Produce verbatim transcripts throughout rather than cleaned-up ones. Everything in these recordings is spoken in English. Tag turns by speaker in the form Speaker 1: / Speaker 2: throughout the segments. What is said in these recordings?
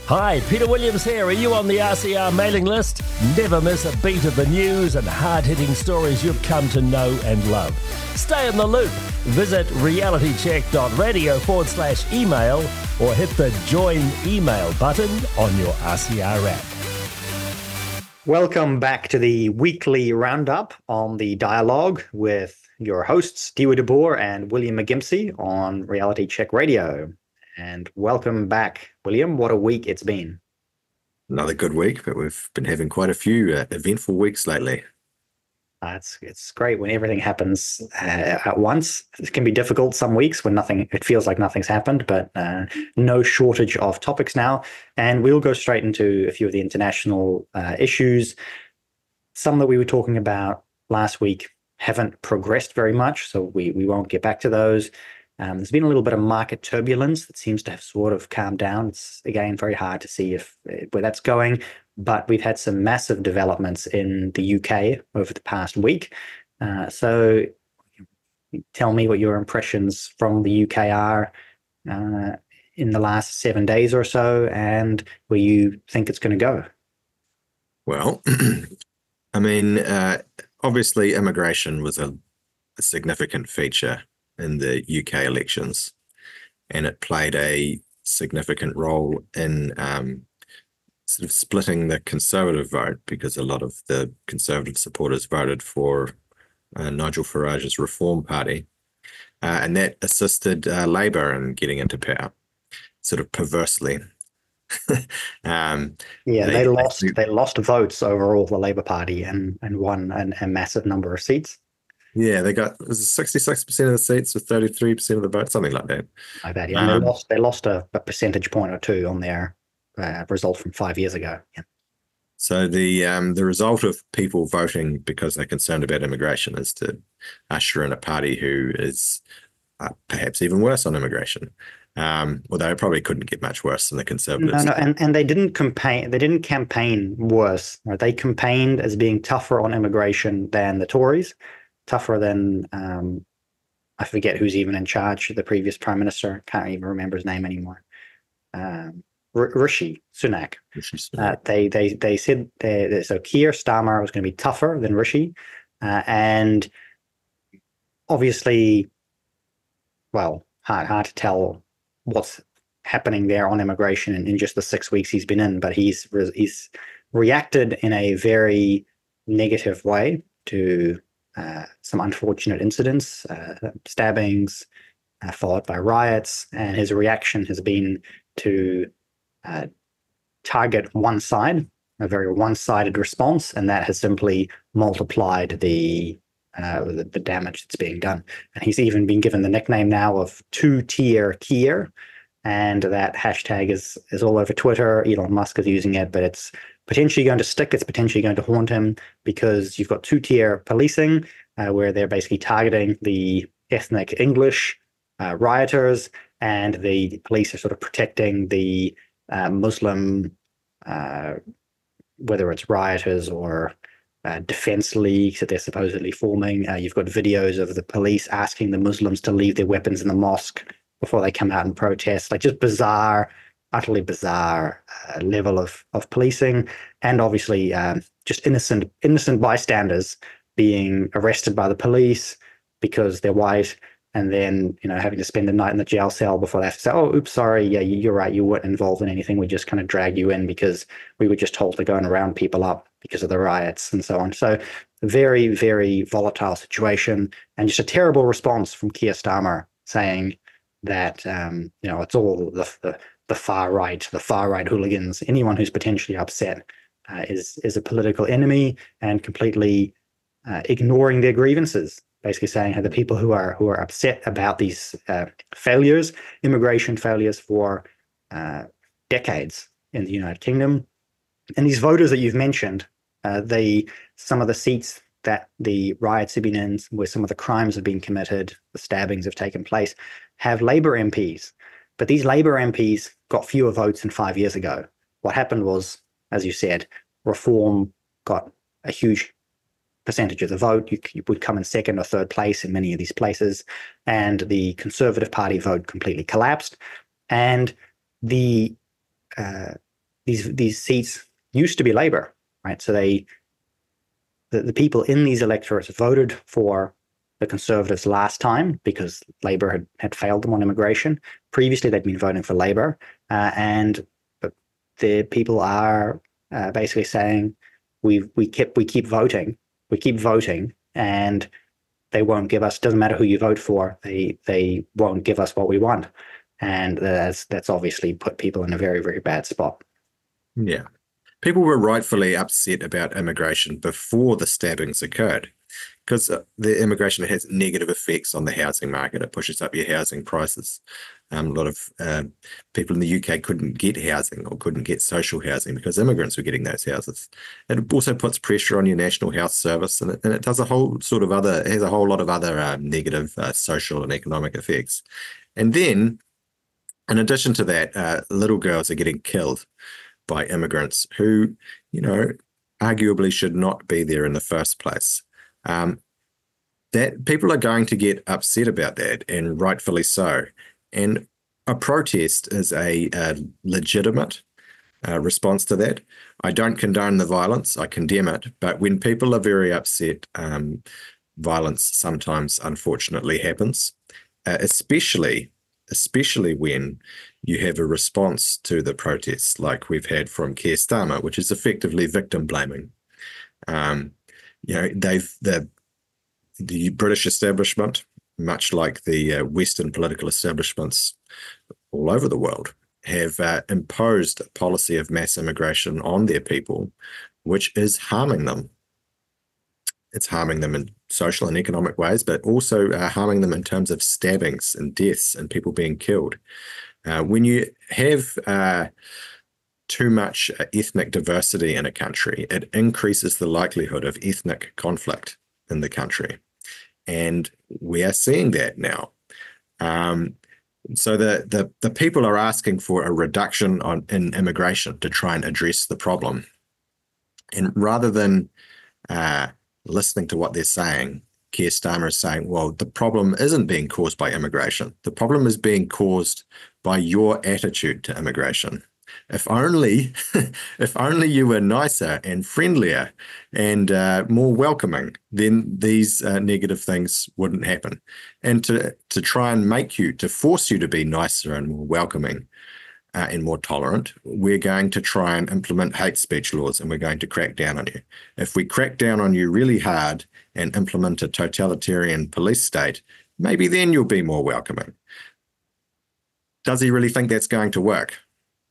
Speaker 1: Hi, Peter Williams here. Are you on the R C R mailing list? Never miss a beat of the news and hard-hitting stories you've come to know and love. Stay in the loop. Visit realitycheck.radio forward slash email or hit the join email button on your R C R app.
Speaker 2: Welcome back to the weekly roundup on the dialogue with your hosts, Dewa DeBoer and William McGimpsey on Reality Check Radio. And welcome back, William. What a week it's been.
Speaker 3: Another good week, but we've been having quite a few uh, eventful weeks lately.
Speaker 2: Uh, it's it's great when everything happens uh, at once. It can be difficult some weeks when nothing. It feels like nothing's happened, but uh, no shortage of topics now. And we'll go straight into a few of the international uh, issues. Some that we were talking about last week haven't progressed very much, so we we won't get back to those. Um, there's been a little bit of market turbulence that seems to have sort of calmed down. It's, again, very hard to see if where that's going, but we've had some massive developments in the U K over the past week. Uh, so tell me what your impressions from the U K are uh, in the last seven days or so, and where you think it's going to go.
Speaker 3: Well, I mean, uh, obviously immigration was a, a significant feature in the U K elections, and it played a significant role in um, sort of splitting the Conservative vote, because a lot of the Conservative supporters voted for uh, Nigel Farage's Reform Party, uh, and that assisted uh, Labour in getting into power, sort of perversely. um,
Speaker 2: yeah, they, they lost. They, they lost votes overall, the Labour Party, and and won an, a massive number of seats.
Speaker 3: Yeah, they got it was sixty-six percent of the seats with thirty-three percent of the vote, something like that.
Speaker 2: I bet, yeah.
Speaker 3: Um,
Speaker 2: they lost, they lost a, a percentage point or two on their uh, result from five years ago. Yeah.
Speaker 3: So the um, the result of people voting because they're concerned about immigration is to usher in a party who is uh, perhaps even worse on immigration. Um, although it probably couldn't get much worse than the Conservatives.
Speaker 2: No, no, and, and they didn't campaign. They didn't campaign worse. Right? They campaigned as being tougher on immigration than the Tories. Tougher than, um, I forget who's even in charge, the previous prime minister. Can't even remember his name anymore. Um, R- Rishi Sunak.
Speaker 3: Rishi Sunak.
Speaker 2: Uh, they they they said they, they, so Keir Starmer was going to be tougher than Rishi, uh, and obviously, well, hard hard to tell what's happening there on immigration in, in just the six weeks he's been in, but he's he's reacted in a very negative way to Uh, some unfortunate incidents, uh, stabbings, uh, followed by riots, and his reaction has been to uh, target one side, a very one-sided response, and that has simply multiplied the, uh, the the damage that's being done. And he's even been given the nickname now of two-tier Keir, and that hashtag is is all over Twitter. Elon Musk is using it, but it's potentially going to stick. It's potentially going to haunt him, because you've got two-tier policing, uh, where they're basically targeting the ethnic English uh, rioters, and the police are sort of protecting the uh, Muslim, uh, whether it's rioters or uh, defense leagues that they're supposedly forming. Uh, you've got videos of the police asking the Muslims to leave their weapons in the mosque before they come out and protest. Like, just bizarre, utterly bizarre uh, level of of policing, and obviously um, just innocent innocent bystanders being arrested by the police because they're white, and then, you know, having to spend the night in the jail cell before they have to say, "Oh, oops, sorry, yeah, you're right, you weren't involved in anything. We just kind of dragged you in because we were just told to go and round people up because of the riots," and so on. So, very, very volatile situation, and just a terrible response from Keir Starmer saying that um, you know, it's all the, the the far right, the far right hooligans, anyone who's potentially upset uh, is is a political enemy, and completely uh, ignoring their grievances. Basically saying, hey, the people who are who are upset about these uh, failures, immigration failures for uh, decades in the United Kingdom, and these voters that you've mentioned, uh, they some of the seats that the riots have been in, where some of the crimes have been committed, the stabbings have taken place, have Labour M Ps. But these Labour M Ps got fewer votes than five years ago. What happened was, as you said, Reform got a huge percentage of the vote. You, you would come in second or third place in many of these places, and the Conservative Party vote completely collapsed. And the uh, these these seats used to be Labour, right? So they the, the people in these electorates voted for the Conservatives last time because Labour had, had failed them on immigration. Previously, they'd been voting for Labour, uh, and the people are uh, basically saying we we keep we keep voting, we keep voting, and they won't give us. Doesn't matter who you vote for, they they won't give us what we want, and that's that's obviously put people in a very very bad spot.
Speaker 3: Yeah, people were rightfully upset about immigration before the stabbings occurred, because the immigration has negative effects on the housing market. It pushes up your housing prices. Um, a lot of uh, people in the U K couldn't get housing or couldn't get social housing because immigrants were getting those houses. It also puts pressure on your National Health Service, and it, and it does a whole sort of other, it has a whole lot of other uh, negative uh, social and economic effects. And then, in addition to that, uh, little girls are getting killed by immigrants who, you know, arguably should not be there in the first place. Um, that people are going to get upset about that, and rightfully so. And a protest is a, a legitimate uh, response to that. I don't condone the violence, I condemn it, but when people are very upset, um, violence sometimes unfortunately happens, uh, especially, especially when you have a response to the protests like we've had from Keir Starmer, which is effectively victim blaming. Um, you know, they've, the, the British establishment, much like the uh, Western political establishments all over the world, have uh, imposed a policy of mass immigration on their people, which is harming them. It's harming them in social and economic ways, but also uh, harming them in terms of stabbings and deaths and people being killed. Uh, when you have uh, too much ethnic diversity in a country, it increases the likelihood of ethnic conflict in the country. And we are seeing that now. Um, so the, the the people are asking for a reduction on in immigration to try and address the problem. And rather than uh, listening to what they're saying, Keir Starmer is saying, well, the problem isn't being caused by immigration. The problem is being caused by your attitude to immigration. If only, if only you were nicer and friendlier and uh, more welcoming, then these uh, negative things wouldn't happen. And to to try and make you, to force you to be nicer and more welcoming uh, and more tolerant, we're going to try and implement hate speech laws, and we're going to crack down on you. If we crack down on you really hard and implement a totalitarian police state, maybe then you'll be more welcoming. Does he really think that's going to work?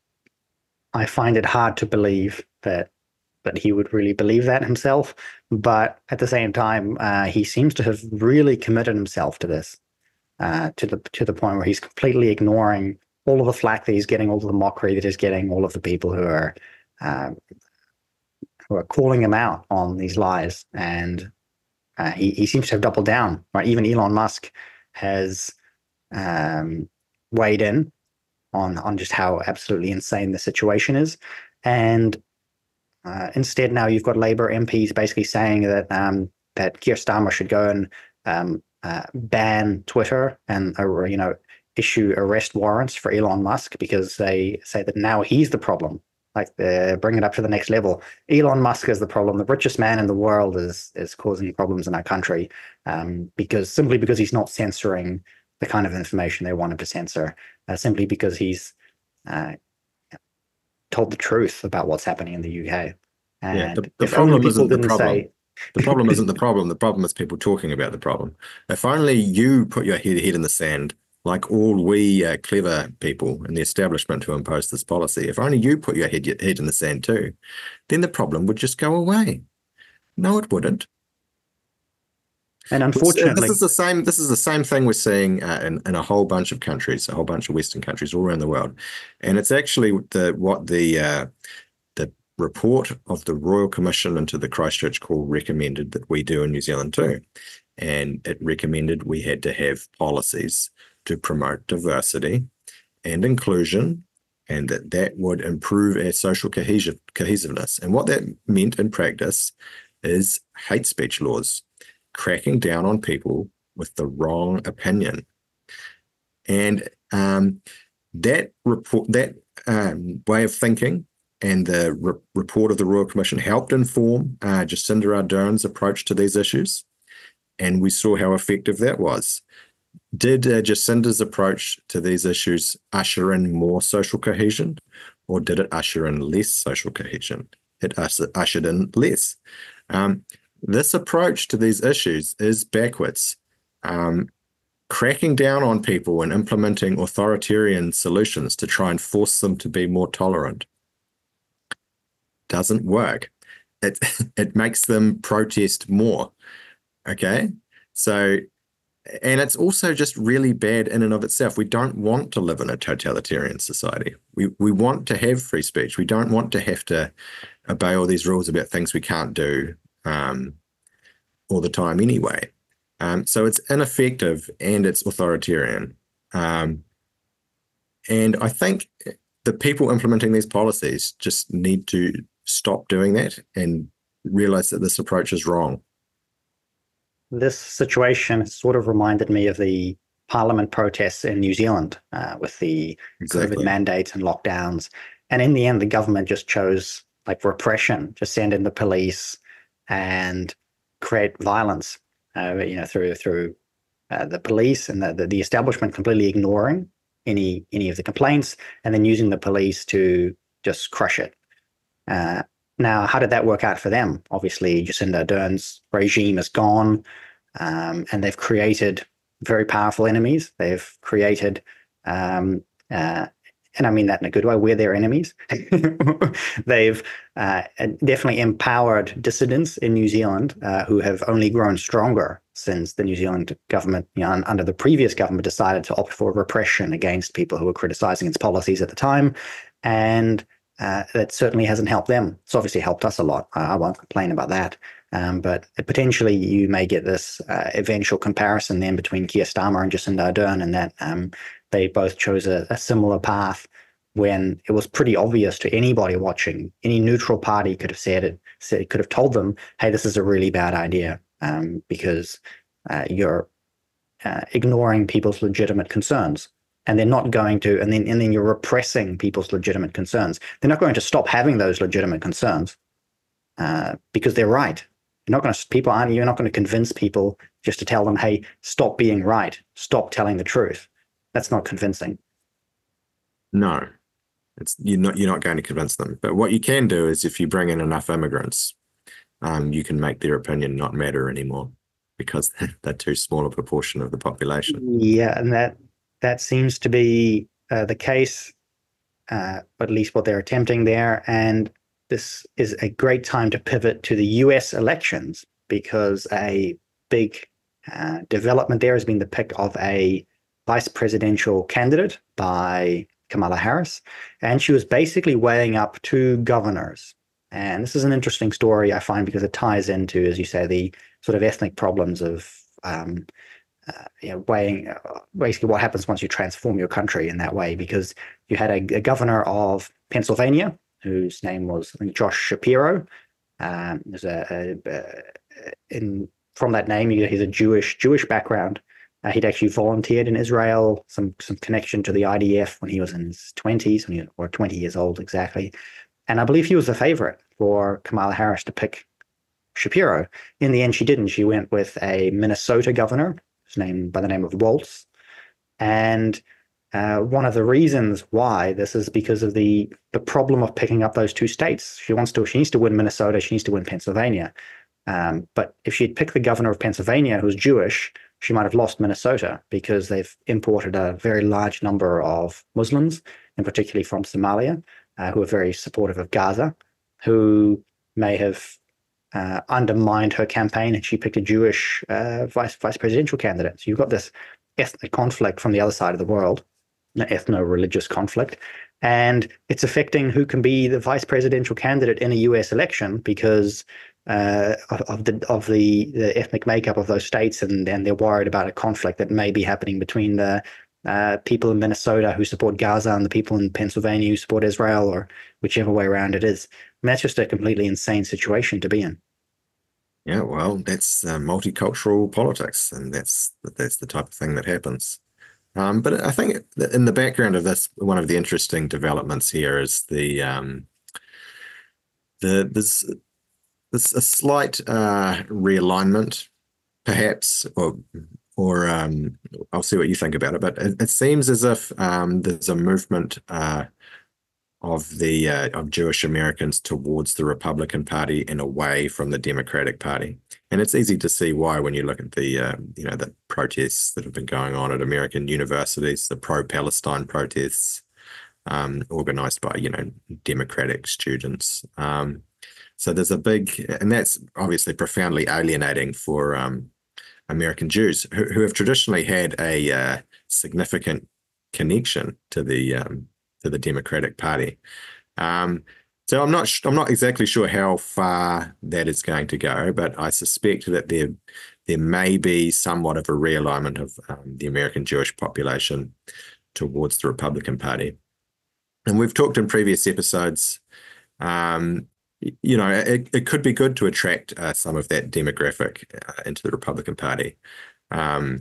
Speaker 2: I find it hard to believe that that he would really believe that himself. But at the same time, uh, he seems to have really committed himself to this, uh, to the to the point where he's completely ignoring all of the flack that he's getting, all of the mockery that he's getting, all of the people who are uh, who are calling him out on these lies. And uh, he, he seems to have doubled down. Right? Even Elon Musk has um, weighed in on on just how absolutely insane the situation is. And uh, instead now you've got Labour M Ps basically saying that um, that Keir Starmer should go and um, uh, ban Twitter and, uh, you know, issue arrest warrants for Elon Musk because they say that now he's the problem. Like, they're bringing it up to the next level. Elon Musk is the problem. The richest man in the world is is causing problems in our country um, because simply because he's not censoring the kind of information they wanted to censor, uh, simply because he's uh, told the truth about what's happening in the U K. And
Speaker 3: yeah, the, the problem isn't the problem.
Speaker 2: Say...
Speaker 3: the problem isn't the problem. The problem is people talking about the problem. If only you put your head, head in the sand, like all we uh, clever people in the establishment who imposed this policy, if only you put your head, your head in the sand too, then the problem would just go away. No, it wouldn't.
Speaker 2: And unfortunately,
Speaker 3: this is the same. This is the same thing we're seeing uh, in, in a whole bunch of countries, a whole bunch of Western countries all around the world, and it's actually the what the uh, the report of the Royal Commission into the Christchurch Call recommended that we do in New Zealand too, and it recommended we had to have policies to promote diversity and inclusion, and that that would improve our social cohesion, cohesiveness. And what that meant in practice is hate speech laws, cracking down on people with the wrong opinion. And um, that report, that um, way of thinking and the re report of the Royal Commission helped inform uh, Jacinda Ardern's approach to these issues, and we saw how effective that was. Did uh, Jacinda's approach to these issues usher in more social cohesion, or did it usher in less social cohesion? It usher ushered in less. Um, this approach to these issues is backwards. Um, cracking down on people and implementing authoritarian solutions to try and force them to be more tolerant doesn't work. It, it makes them protest more, okay? So, and it's also just really bad in and of itself. We don't want to live in a totalitarian society. We, we want to have free speech. We don't want to have to obey all these rules about things we can't do um, all the time anyway. Um, so it's ineffective and it's authoritarian. Um, and I think the people implementing these policies just need to stop doing that and realize that this approach is wrong.
Speaker 2: This situation sort of reminded me of the Parliament protests in New Zealand uh, with the
Speaker 3: Exactly.
Speaker 2: COVID mandates and lockdowns. And in the end, the government just chose like repression, just send in the police and create violence. Uh, you know, through through uh, the police and the, the the establishment completely ignoring any any of the complaints, and then using the police to just crush it. Uh, now, how did that work out for them? Obviously, Jacinda Ardern's regime is gone, um, and they've created very powerful enemies. They've created, um, uh, and I mean that in a good way, we're their enemies. They've uh, definitely empowered dissidents in New Zealand uh, who have only grown stronger since the New Zealand government, you know, under the previous government, decided to opt for repression against people who were criticizing its policies at the time. And uh, that certainly hasn't helped them. It's obviously helped us a lot. I, I won't complain about that. Um, but potentially you may get this uh, eventual comparison then between Keir Starmer and Jacinda Ardern, and that um, they both chose a, a similar path when it was pretty obvious to anybody watching. Any neutral party could have said it, said, could have told them, hey, this is a really bad idea um, because uh, you're uh, ignoring people's legitimate concerns. And they're not going to, and then and then you're repressing people's legitimate concerns. They're not going to stop having those legitimate concerns uh, because they're right. You're not going to, people aren't, you're not going to convince people just to tell them, hey, stop being right, stop telling the truth. That's not convincing.
Speaker 3: No, it's you're not you're not going to convince them. But what you can do is if you bring in enough immigrants, um, you can make their opinion not matter anymore because they're too small a proportion of the population.
Speaker 2: Yeah, and that that seems to be uh, the case, uh, at least what they're attempting there. And this is a great time to pivot to the U S elections because a big uh, development there has been the pick of a vice presidential candidate by Kamala Harris. And she was basically weighing up two governors. And this is an interesting story, I find, because it ties into, as you say, the sort of ethnic problems of um, uh, you know, weighing uh, basically what happens once you transform your country in that way. Because you had a, a governor of Pennsylvania, whose name was, I think, Josh Shapiro. Um, there's a, a, a in from that name, he's a Jewish Jewish background. Uh, he'd actually volunteered in Israel, some some connection to the I D F when he was in his twenties, when he was, or twenty years old exactly. And I believe he was the favorite for Kamala Harris to pick Shapiro. In the end, she didn't. She went with a Minnesota governor, whose name by the name of Waltz. And uh, one of the reasons why this is because of the the problem of picking up those two states. She wants to. She needs to win Minnesota. She needs to win Pennsylvania. Um, but if she'd picked the governor of Pennsylvania, who's Jewish, she might have lost Minnesota because they've imported a very large number of Muslims, and particularly from Somalia, uh, who are very supportive of Gaza, who may have uh, undermined her campaign, and she picked a Jewish uh, vice vice presidential candidate. So you've got this ethnic conflict from the other side of the world, an ethno-religious conflict, and it's affecting who can be the vice presidential candidate in a U S election because Uh, of, of the of the, the ethnic makeup of those states, and, and they're worried about a conflict that may be happening between the uh, people in Minnesota who support Gaza and the people in Pennsylvania who support Israel, or whichever way around it is. And that's just a completely insane situation to be in.
Speaker 3: Yeah, well, that's uh, multicultural politics, and that's that's the type of thing that happens. Um, but I think in the background of this, one of the interesting developments here is the um, the there's there's a slight uh, realignment, perhaps, or or um, I'll see what you think about it. But it, it seems as if um, there's a movement uh, of the uh, of Jewish Americans towards the Republican Party and away from the Democratic Party, and it's easy to see why when you look at the uh, you know the protests that have been going on at American universities, the pro-Palestine protests um, organized by you know Democratic students. Um, so there's a big, and that's obviously profoundly alienating for um, American Jews who, who have traditionally had a uh, significant connection to the um, to the Democratic Party. Um, so I'm not I'm not exactly sure how far that is going to go, but I suspect that there there may be somewhat of a realignment of um, the American Jewish population towards the Republican Party. And we've talked in previous episodes. Um, you know, it, it could be good to attract uh, some of that demographic uh, into the Republican Party. Um,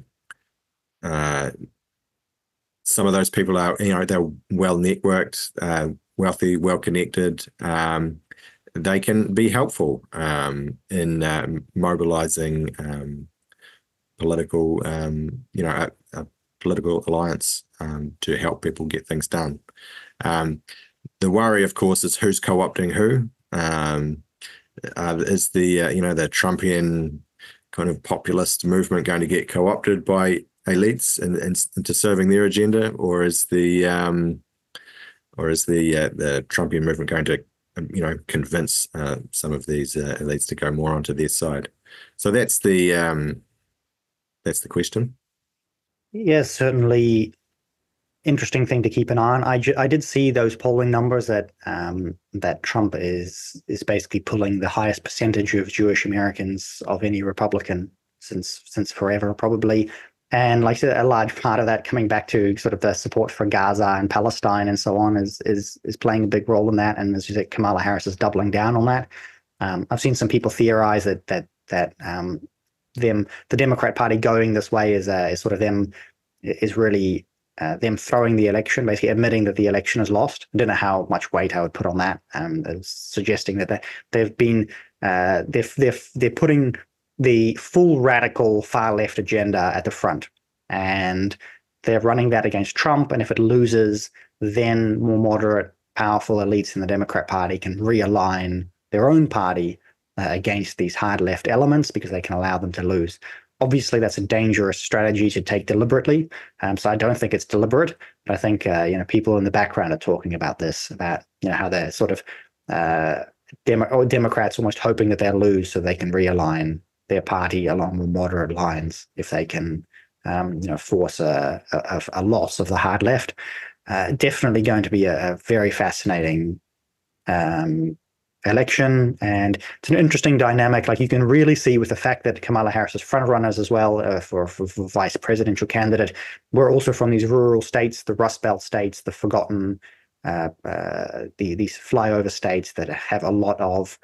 Speaker 3: uh, some of those people are, you know, they're well networked, uh, wealthy, well connected. Um, they can be helpful um, in um, mobilizing um, political, um, you know, a, a political alliance um, to help people get things done. Um, the worry, of course, is who's co-opting who. Um, uh, is the uh, you know the Trumpian kind of populist movement going to get co-opted by elites and, and into serving their agenda, or is the um, or is the uh, the Trumpian movement going to you know convince uh, some of these uh, elites to go more onto their side? So that's the um, that's the question.
Speaker 2: Yes, certainly. Interesting thing to keep an eye on. I, I did see those polling numbers that um, that Trump is is basically pulling the highest percentage of Jewish Americans of any Republican since since forever, probably. And like I said, a large part of that coming back to sort of the support for Gaza and Palestine and so on is is is playing a big role in that. And as you said, Kamala Harris is doubling down on that. Um, I've seen some people theorize that that that um, them the Democrat Party going this way is uh, is sort of them is really. Uh, them throwing the election, basically admitting that the election is lost. I don't know how much weight I would put on that. Um, suggesting that they, they've been uh, they're, they're they're putting the full radical far left agenda at the front, and they're running that against Trump. And if it loses, then more moderate, powerful elites in the Democrat Party can realign their own party uh, against these hard left elements because they can allow them to lose. Obviously, that's a dangerous strategy to take deliberately. Um, so I don't think it's deliberate. But I think uh, you know people in the background are talking about this, about you know how they're sort of uh, Demo- or Democrats almost hoping that they'll lose so they can realign their party along more moderate lines if they can um, you know force a, a, a loss of the hard left. Uh, definitely going to be a, a very fascinating um, election, and it's an interesting dynamic. Like you can really see with the fact that Kamala Harris is front runners as well uh, for, for, for vice presidential candidate. We're also from these rural states, the Rust Belt states, the forgotten, uh, uh, the these flyover states that have a lot of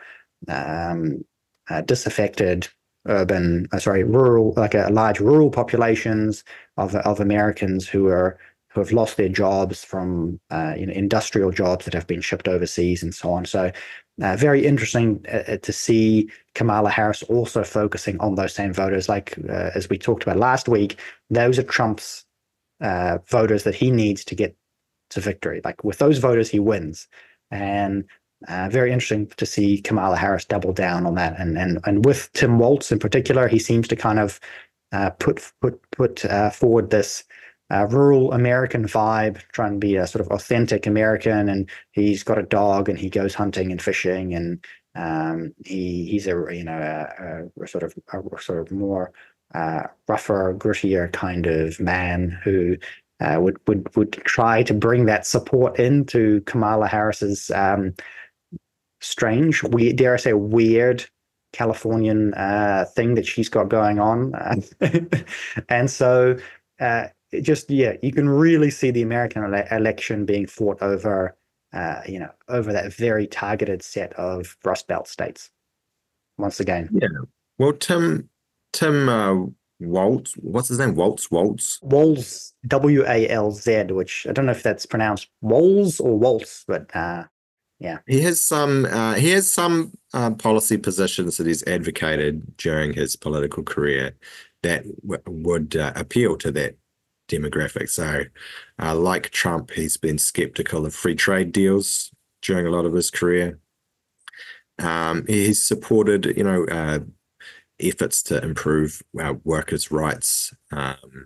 Speaker 2: um, uh, disaffected urban, uh, sorry, rural, like a large rural populations of of Americans who are who have lost their jobs from uh, you know industrial jobs that have been shipped overseas and so on. So. Uh, very interesting uh, to see Kamala Harris also focusing on those same voters. Like uh, as we talked about last week, those are Trump's uh, voters that he needs to get to victory. Like with those voters, he wins. And uh, very interesting to see Kamala Harris double down on that. And and and with Tim Walz in particular, he seems to kind of uh, put put put uh, forward this. Uh, rural American vibe, trying to be a sort of authentic American, and he's got a dog and he goes hunting and fishing, and um, he he's a you know a, a sort of a sort of more uh, rougher, grittier kind of man who uh, would would would try to bring that support into Kamala Harris's um, strange, weird, dare I say, weird Californian uh, thing that she's got going on, and so. Uh, It just yeah, you can really see the American ele- election being fought over, uh, you know, over that very targeted set of Rust Belt states. Once again,
Speaker 3: yeah. Well, Tim, Tim uh, Walz, what's his name? Walz, Walz,
Speaker 2: Walz, W A L Z, which I don't know if that's pronounced Walz or Waltz, but uh, Yeah.
Speaker 3: He has some uh, he has some uh, policy positions that he's advocated during his political career that w- would uh, appeal to that demographic. So, uh, like Trump, he's been skeptical of free trade deals during a lot of his career. Um, he's supported, you know, uh, efforts to improve uh, workers' rights, um,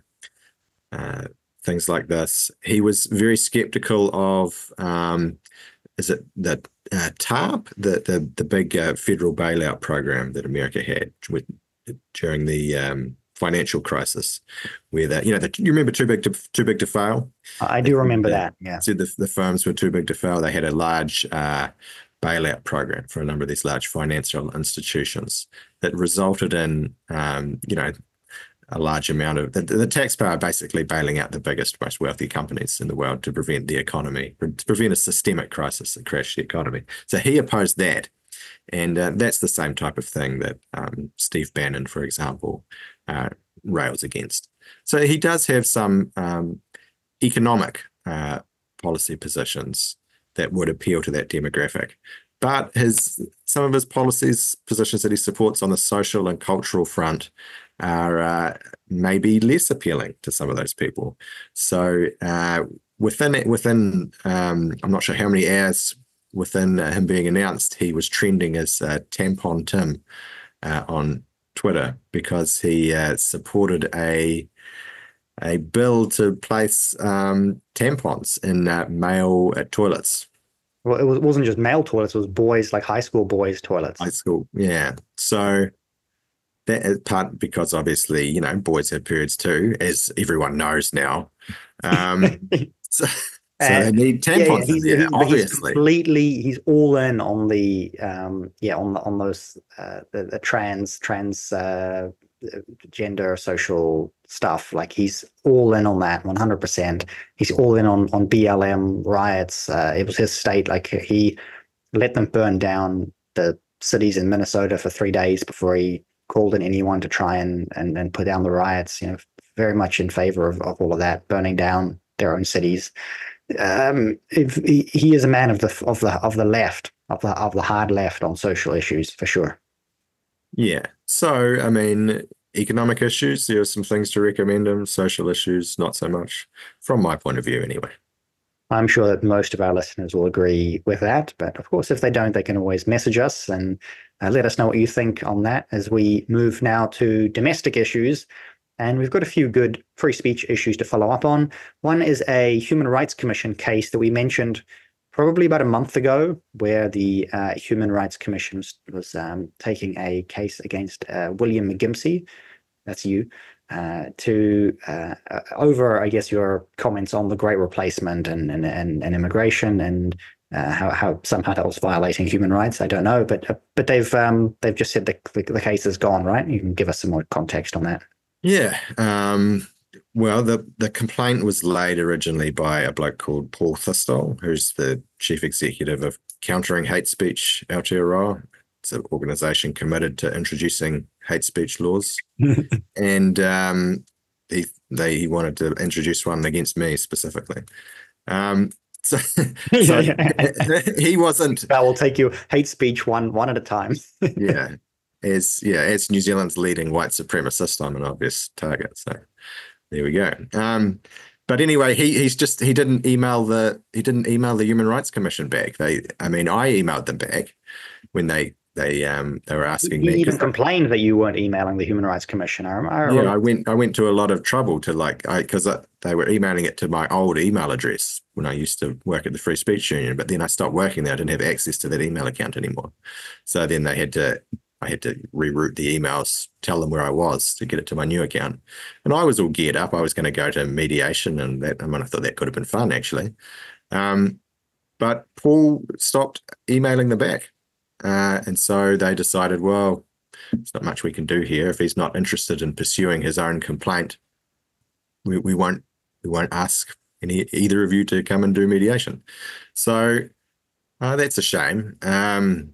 Speaker 3: uh, things like this. He was very skeptical of, um, is it the uh, TARP, the the the big uh, federal bailout program that America had with, during the um, financial crisis, where that you know the, you remember too big to too big to fail.
Speaker 2: I do remember
Speaker 3: the,
Speaker 2: that. Yeah,
Speaker 3: said the the firms were too big to fail. They had a large uh, bailout program for a number of these large financial institutions that resulted in um, you know. a large amount of the, the taxpayer basically bailing out the biggest, most wealthy companies in the world to prevent the economy, to prevent a systemic crisis that crashed the economy. So he opposed that. And uh, that's the same type of thing that um, Steve Bannon, for example, uh, rails against. So he does have some um, economic uh, policy positions that would appeal to that demographic. But his some of his policies, positions that he supports on the social and cultural front are uh, maybe less appealing to some of those people. So uh, within it, within um, I'm not sure how many hours within uh, him being announced, he was trending as uh, Tampon Tim uh, on Twitter because he uh, supported a a bill to place um, tampons in uh, male uh, toilets.
Speaker 2: Well, it wasn't just male toilets; it was boys, like high school boys' toilets.
Speaker 3: High school, yeah. So that is part because obviously, you know, boys have periods too, as everyone knows now. Um, so, so they need tampons
Speaker 2: yeah, he's,
Speaker 3: in there,
Speaker 2: he's,
Speaker 3: obviously.
Speaker 2: He's completely, he's all in on the, um, yeah, on on those uh, the, the trans trans uh, gender social stuff. Like he's all in on that, one hundred percent. He's all in on on B L M riots. Uh, it was his state. Like he let them burn down the cities in Minnesota for three days before he called in anyone to try and, and, and put down the riots, you know, very much in favor of, of all of that, burning down their own cities. Um, if he, he is a man of the of the of the left, of the of the hard left on social issues for sure.
Speaker 3: Yeah. So I mean, economic issues, there are some things to recommend him. Social issues, not so much, from my point of view, anyway.
Speaker 2: I'm sure that most of our listeners will agree with that, but of course, if they don't, they can always message us and uh, let us know what you think on that as we move now to domestic issues. And we've got a few good free speech issues to follow up on. One is a Human Rights Commission case that we mentioned probably about a month ago, where the uh, Human Rights Commission was, was um, taking a case against uh, William McGimpsey, that's you, uh, to uh, over, I guess, your comments on the Great Replacement and and, and, and immigration and uh, how, how somehow that was violating human rights. I don't know, but uh, but they've um, they've just said the, the the case is gone, right? You can give us some more context on that.
Speaker 3: Yeah. Um, well, the, the complaint was laid originally by a bloke called Paul Thistall, who's the chief executive of Countering Hate Speech Aotearoa. It's an organization committed to introducing hate speech laws. and um, he, they, he wanted to introduce one against me specifically. Um, so so he wasn't...
Speaker 2: I will take you hate speech one one at a time.
Speaker 3: yeah. As yeah, as New Zealand's leading white supremacist, I'm an obvious target. So there we go. Um, but anyway, he he's just he didn't email the he didn't email the Human Rights Commission back. They, I mean, I emailed them back when they they um they were asking
Speaker 2: you
Speaker 3: me.
Speaker 2: even complained that you weren't emailing the Human Rights Commission. I remember.
Speaker 3: Yeah, I went I went to a lot of trouble to like I because they were emailing it to my old email address when I used to work at the Free Speech Union. But then I stopped working there. I didn't have access to that email account anymore. So then they had to. I had to reroute the emails, tell them where I was to get it to my new account. And I was all geared up. I was going to go to mediation, and that, I mean, I thought that could have been fun, actually. Um, but Paul stopped emailing them back. Uh, and so they decided, well, there's not much we can do here. If he's not interested in pursuing his own complaint, we, we won't we won't ask any either of you to come and do mediation. So uh, that's a shame. Um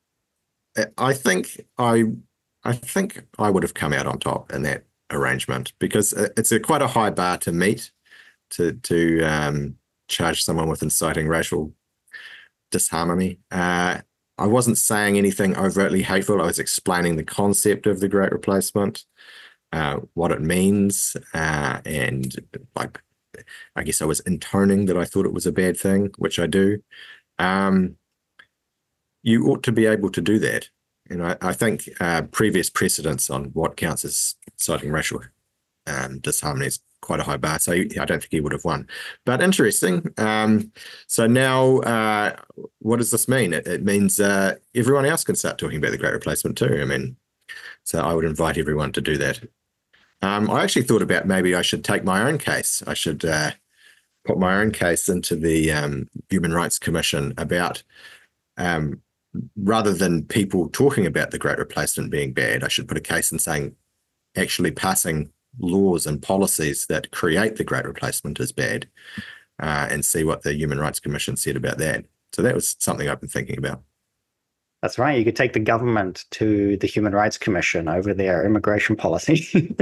Speaker 3: I think I, I think I would have come out on top in that arrangement because it's a quite a high bar to meet, to to um, charge someone with inciting racial disharmony. Uh, I wasn't saying anything overtly hateful. I was explaining the concept of the Great Replacement, uh, what it means, uh, and like, I guess I was intoning that I thought it was a bad thing, which I do. Um, you ought to be able to do that. And I, I think uh, previous precedents on what counts as citing racial um, disharmony is quite a high bar, so I don't think he would have won. But interesting. Um, so now, uh, what does this mean? It, it means uh, everyone else can start talking about the Great Replacement too. I mean, so I would invite everyone to do that. Um, I actually thought about maybe I should take my own case. I should uh, put my own case into the um, Human Rights Commission about, um, rather than people talking about the Great Replacement being bad, I should put a case in saying actually passing laws and policies that create the Great Replacement is bad, uh, and see what the Human Rights Commission said about that. So that was something I've been thinking about.
Speaker 2: That's right. You could take the government to the Human Rights Commission over their immigration policy.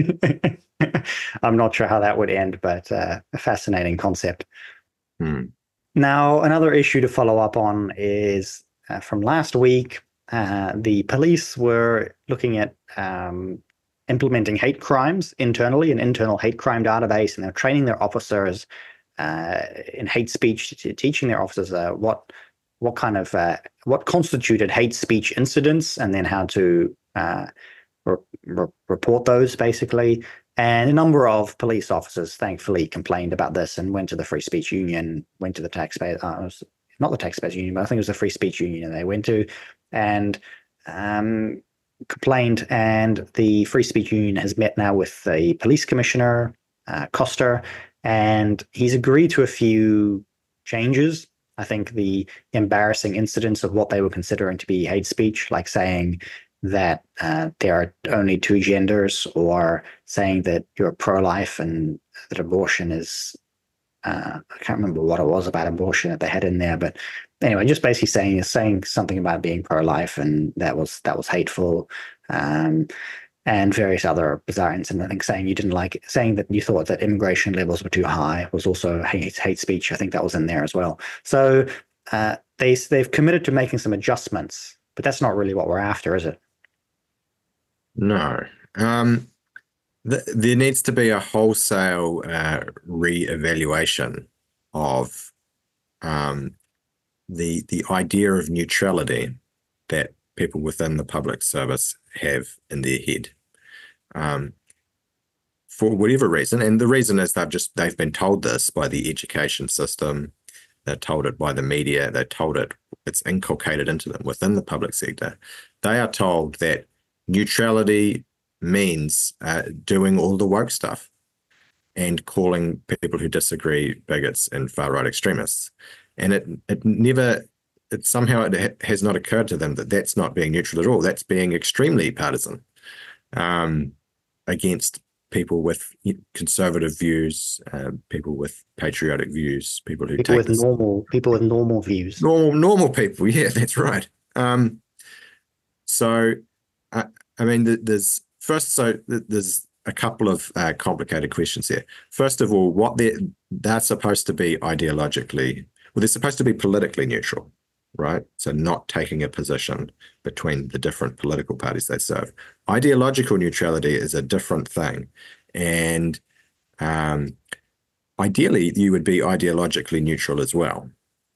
Speaker 2: I'm not sure how that would end, but uh, a fascinating concept.
Speaker 3: Hmm.
Speaker 2: Now, another issue to follow up on is uh, from last week. Uh, the police were looking at um, implementing hate crimes internally, an internal hate crime database, and they're training their officers uh, in hate speech, teaching their officers uh, what what kind of uh, what constituted hate speech incidents, and then how to uh, re- re- report those, basically. And a number of police officers, thankfully, complained about this and went to the Free Speech Union, went to the taxpayer, uh, not the Taxpayers Union, but I think it was the Free Speech Union they went to, and um, complained. And the Free Speech Union has met now with the police commissioner, uh, Coster, and he's agreed to a few changes. I think the embarrassing incidents of what they were considering to be hate speech, like saying that uh, there are only two genders, or saying that you're pro-life and that abortion is, uh, I can't remember what it was about abortion that they had in there, but anyway, just basically saying saying something about being pro-life, and that was that was hateful, um, and various other bizarre incidents. I think saying you didn't like it, saying that you thought that immigration levels were too high was also hate hate speech. I think that was in there as well. So uh, they they've committed to making some adjustments, but that's not really what we're after, is it?
Speaker 3: No. Um, th- there needs to be a wholesale uh, re-evaluation of um, the the idea of neutrality that people within the public service have in their head, um, for whatever reason. And the reason is they've just they've been told this by the education system, they're told it by the media, they're told it, it's inculcated into them within the public sector. They are told that neutrality means uh, doing all the woke stuff and calling people who disagree bigots and far-right extremists. And it it never, it somehow it ha- has not occurred to them that that's not being neutral at all. That's being extremely partisan um, against people with conservative views, uh, people with patriotic views, people who
Speaker 2: people
Speaker 3: take
Speaker 2: with
Speaker 3: this,
Speaker 2: normal people with normal views.
Speaker 3: Normal, normal people. Yeah, that's right. Um, so. Uh, I mean, there's first, so there's a couple of uh, complicated questions here. First of all, what they're, they're supposed to be ideologically, well, they're supposed to be politically neutral, right? So not taking a position between the different political parties they serve. Ideological neutrality is a different thing. And um, ideally, you would be ideologically neutral as well.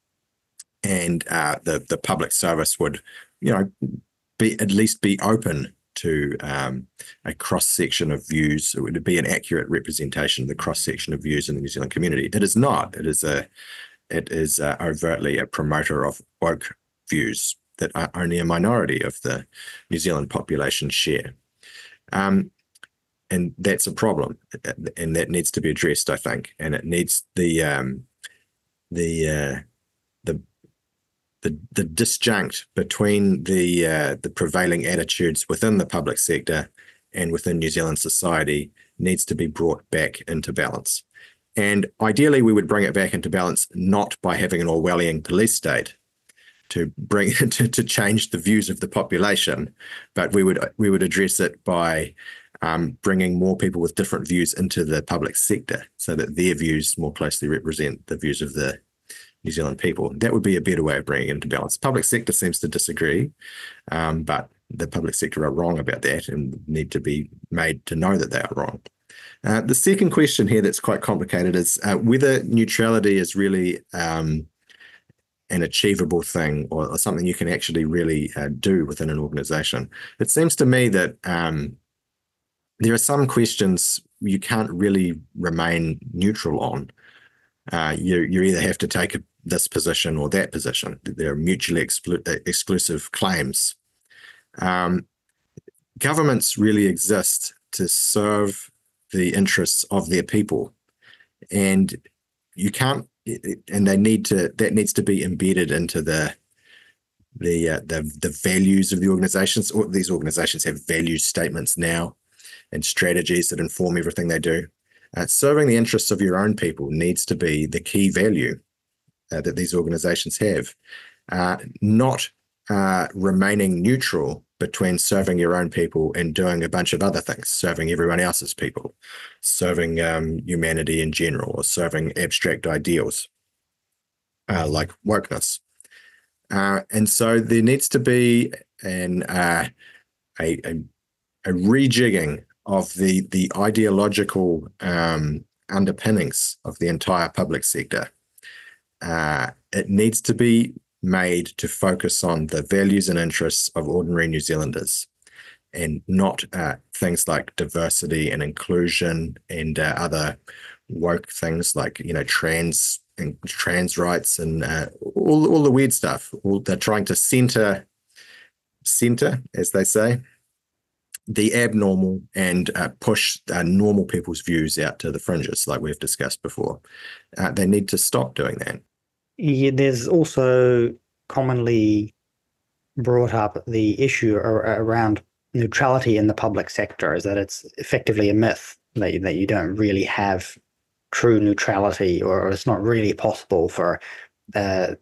Speaker 3: And uh, the, the public service would, you know, be at least be open to um, a cross-section of views. It would be an accurate representation of the cross-section of views in the New Zealand community. It is not. It is a, it is uh, overtly a promoter of woke views that are only a minority of the New Zealand population share. Um, and that's a problem, and that needs to be addressed, I think. And it needs the um, the uh, the The, the disjunct between the uh, the prevailing attitudes within the public sector and within New Zealand society needs to be brought back into balance. And ideally, we would bring it back into balance not by having an Orwellian police state to bring to, to change the views of the population, but we would we would address it by um, bringing more people with different views into the public sector so that their views more closely represent the views of the New Zealand people. That would be a better way of bringing it into balance. Public sector seems to disagree, um, but the public sector are wrong about that and need to be made to know that they are wrong. Uh, the second question here that's quite complicated is uh, whether neutrality is really um, an achievable thing, or, or something you can actually really uh, do within an organization. It seems to me that um, there are some questions you can't really remain neutral on. Uh, you, you either have to take a, this position or that position. They're mutually exclu exclusive claims. Um, governments really exist to serve the interests of their people, and you can't, and they need to, that needs to be embedded into the the uh, the, the values of the organizations. Or these organizations have value statements now and strategies that inform everything they do. Uh, serving the interests of your own people needs to be the key value uh, that these organizations have, uh, not uh, remaining neutral between serving your own people and doing a bunch of other things, serving everyone else's people, serving um, humanity in general, or serving abstract ideals uh, like wokeness. Uh, and so there needs to be an, uh, a, a, a rejigging of the, the ideological um, underpinnings of the entire public sector. Uh, it needs to be made to focus on the values and interests of ordinary New Zealanders, and not uh, things like diversity and inclusion and uh, other woke things like, you know, trans and trans rights and uh, all, all the weird stuff. All, they're trying to center, center, as they say, the abnormal and uh, push uh, normal people's views out to the fringes, like we've discussed before. Uh, they need to stop doing that.
Speaker 2: Yeah, there's also commonly brought up the issue ar around neutrality in the public sector, is that it's effectively a myth that you, that you don't really have true neutrality, or it's not really possible for uh,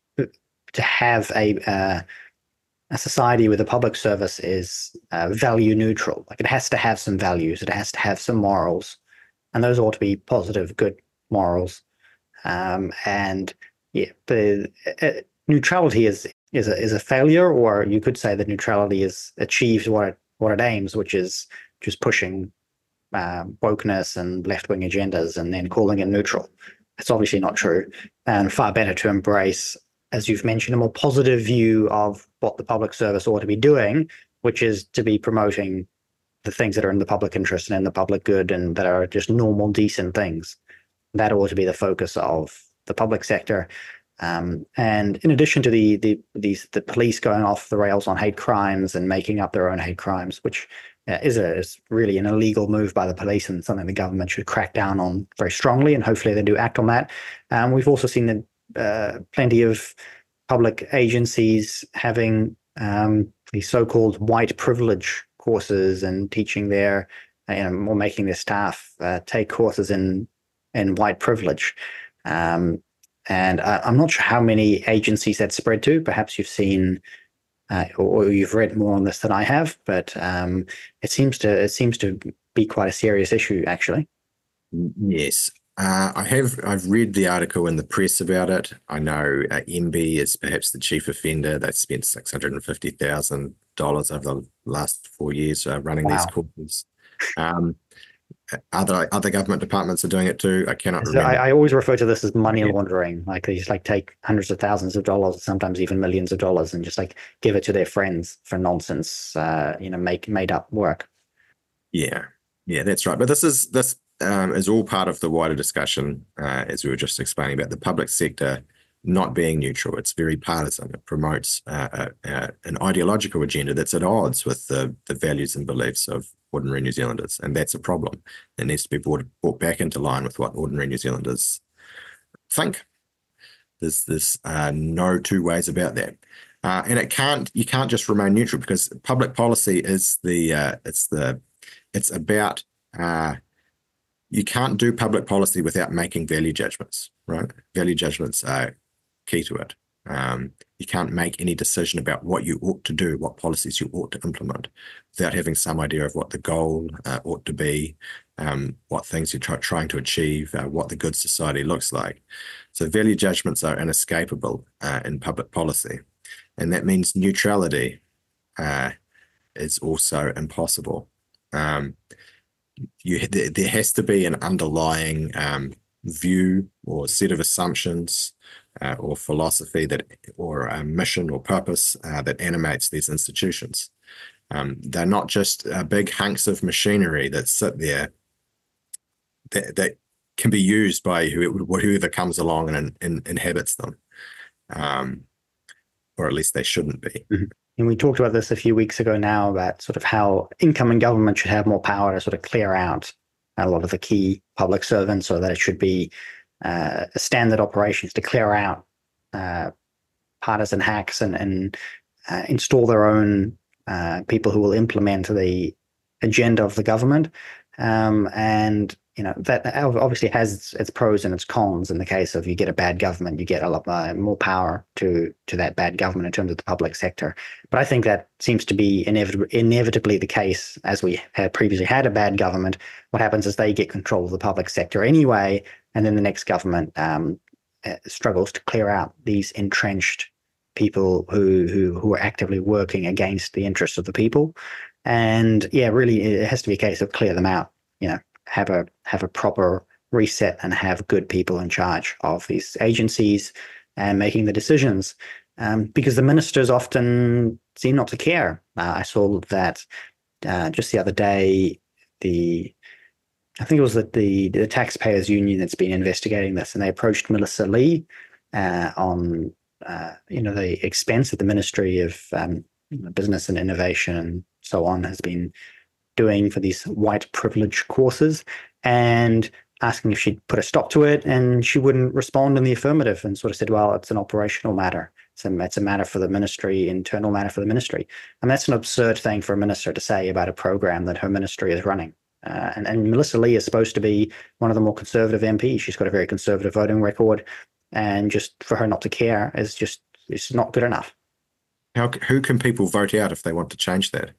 Speaker 2: to have a uh, a society where the public service is uh, value neutral. Like, it has to have some values, it has to have some morals, and those ought to be positive, good morals. Um, and yeah, the uh, neutrality is is a is a failure, or you could say that neutrality is achieves what it what it aims, which is just pushing uh, wokeness and left wing agendas and then calling it neutral. It's obviously not true, and far better to embrace, as you've mentioned, a more positive view of what the public service ought to be doing, which is to be promoting the things that are in the public interest and in the public good, and that are just normal, decent things. That ought to be the focus of the public sector. Um, and in addition to the the these the police going off the rails on hate crimes and making up their own hate crimes, which uh, is a is really an illegal move by the police and something the government should crack down on very strongly, and hopefully they do act on that. Um, we've also seen that uh, plenty of public agencies having um, these so-called white privilege courses and teaching their, you know, or making their staff uh, take courses in in white privilege. Um, And uh, I'm not sure how many agencies that spread to. Perhaps you've seen uh, or, or you've read more on this than I have, but um, it seems to it seems to be quite a serious issue, actually.
Speaker 3: Yes, uh, I have. I've read the article in the press about it. I know uh, M B is perhaps the chief offender. They've spent six hundred and fifty thousand dollars over the last four years uh, running wow. these courses. Um, Other other government departments are doing it too. I cannot
Speaker 2: so
Speaker 3: remember.
Speaker 2: I, I always refer to this as money laundering. Like, they just like take hundreds of thousands of dollars, sometimes even millions of dollars, and just like give it to their friends for nonsense, uh, you know, make made up work.
Speaker 3: Yeah, yeah, that's right. But this is this um, is all part of the wider discussion, uh, as we were just explaining, about the public sector not being neutral. It's very partisan. It promotes uh, uh, uh, an ideological agenda that's at odds with the the values and beliefs of ordinary New Zealanders, and that's a problem. It needs to be brought, brought back into line with what ordinary New Zealanders think. There's there's uh, no two ways about that, uh, and it can't you can't just remain neutral, because public policy is the uh, it's the it's about uh, you can't do public policy without making value judgments, right? Value judgments are key to it. Um, you can't make any decision about what you ought to do, what policies you ought to implement, without having some idea of what the goal uh, ought to be, um, what things you're try trying to achieve, uh, what the good society looks like. So value judgments are inescapable uh, in public policy. And that means neutrality uh, is also impossible. Um, you, there, there has to be an underlying um, view or set of assumptions uh, or philosophy that, or a mission or purpose uh, that animates these institutions. Um, they're not just uh, big hunks of machinery that sit there that, that can be used by whoever comes along and, and inhabits them, um, or at least they shouldn't be.
Speaker 2: Mm-hmm. And we talked about this a few weeks ago now about sort of how incoming government should have more power to sort of clear out a lot of the key public servants, or that it should be uh, standard operations to clear out uh, partisan hacks and, and uh, install their own uh, people who will implement the agenda of the government. Um, and you know, that obviously has its, its pros and its cons. In the case of you get a bad government, you get a lot uh, more power to to that bad government in terms of the public sector. But I think that seems to be inevit- inevitably the case. As we had previously had a bad government, what happens is they get control of the public sector anyway, and then the next government um, uh, struggles to clear out these entrenched people who, who who are actively working against the interests of the people. And yeah, really, it has to be a case of clear them out. You know, have a have a proper reset and have good people in charge of these agencies and making the decisions, um, because the ministers often seem not to care. Uh, I saw that uh, just the other day. The I think it was that the the taxpayers union that's been investigating this, and they approached Melissa Lee uh, on uh, you know the expense that the Ministry of um, Business and Innovation and so on has been doing for these white privilege courses, and asking if she'd put a stop to it, and she wouldn't respond in the affirmative, and sort of said, well, it's an operational matter. It's a, it's a matter for the ministry, internal matter for the ministry. And that's an absurd thing for a minister to say about a program that her ministry is running. Uh, and, and Melissa Lee is supposed to be one of the more conservative M Ps. She's got a very conservative voting record, and just for her not to care is just it's not good enough.
Speaker 3: How, who can people vote out if they want to change that?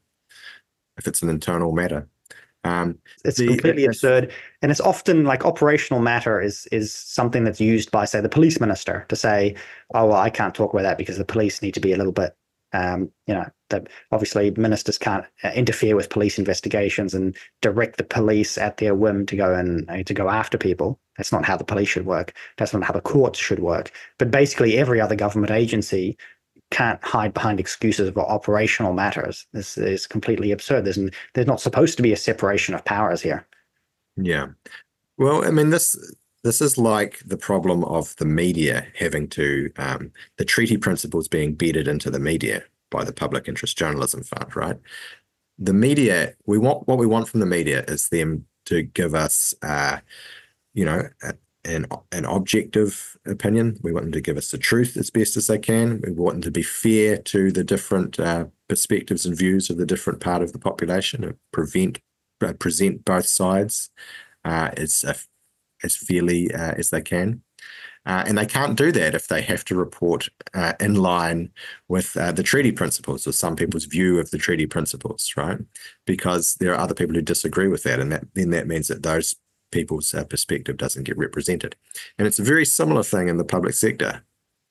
Speaker 3: If it's an internal matter, um,
Speaker 2: it's
Speaker 3: the,
Speaker 2: completely
Speaker 3: uh,
Speaker 2: absurd, and it's often like operational matter is is something that's used by, say, the police minister to say, "Oh, well, I can't talk about that because the police need to be a little bit, um, you know, that obviously ministers can't uh, interfere with police investigations and direct the police at their whim to go and uh, to go after people. That's not how the police should work. That's not how the courts should work. But basically, every other government agency can't hide behind excuses of operational matters. This is completely absurd. There's, there's not supposed to be a separation of powers here.
Speaker 3: Yeah. Well, I mean, this this is like the problem of the media having to, um, the treaty principles being bedded into the media by the Public Interest Journalism Fund, right? The media, we want what we want from the media is them to give us, uh, you know, a, An, an objective opinion. We want them to give us the truth as best as they can. We want them to be fair to the different uh, perspectives and views of the different part of the population, and prevent, uh, present both sides uh, as, uh, as fairly uh, as they can. Uh, and they can't do that if they have to report uh, in line with uh, the treaty principles, or some people's view of the treaty principles, right? Because there are other people who disagree with that, and that then that means that those people's uh, perspective doesn't get represented. And it's a very similar thing in the public sector.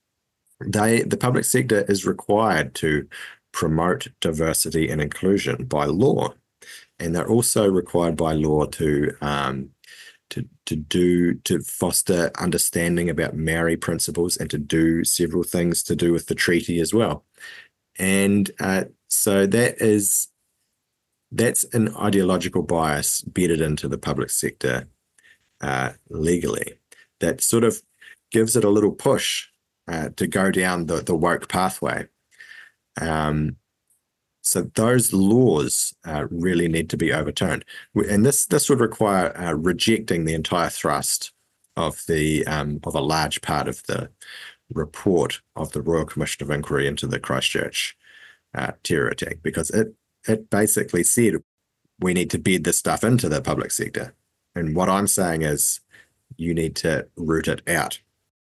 Speaker 3: They, the public sector is required to promote diversity and inclusion by law. And they're also required by law to um, to to do to foster understanding about Maori principles, and to do several things to do with the treaty as well. And uh, so that is That's an ideological bias bedded into the public sector uh, legally that sort of gives it a little push uh, to go down the, the woke pathway. Um, so those laws uh, really need to be overturned. And this this would require uh, rejecting the entire thrust of the um, of a large part of the report of the Royal Commission of Inquiry into the Christchurch uh, terror attack, because it It basically said we need to bed this stuff into the public sector. And what I'm saying is you need to root it out.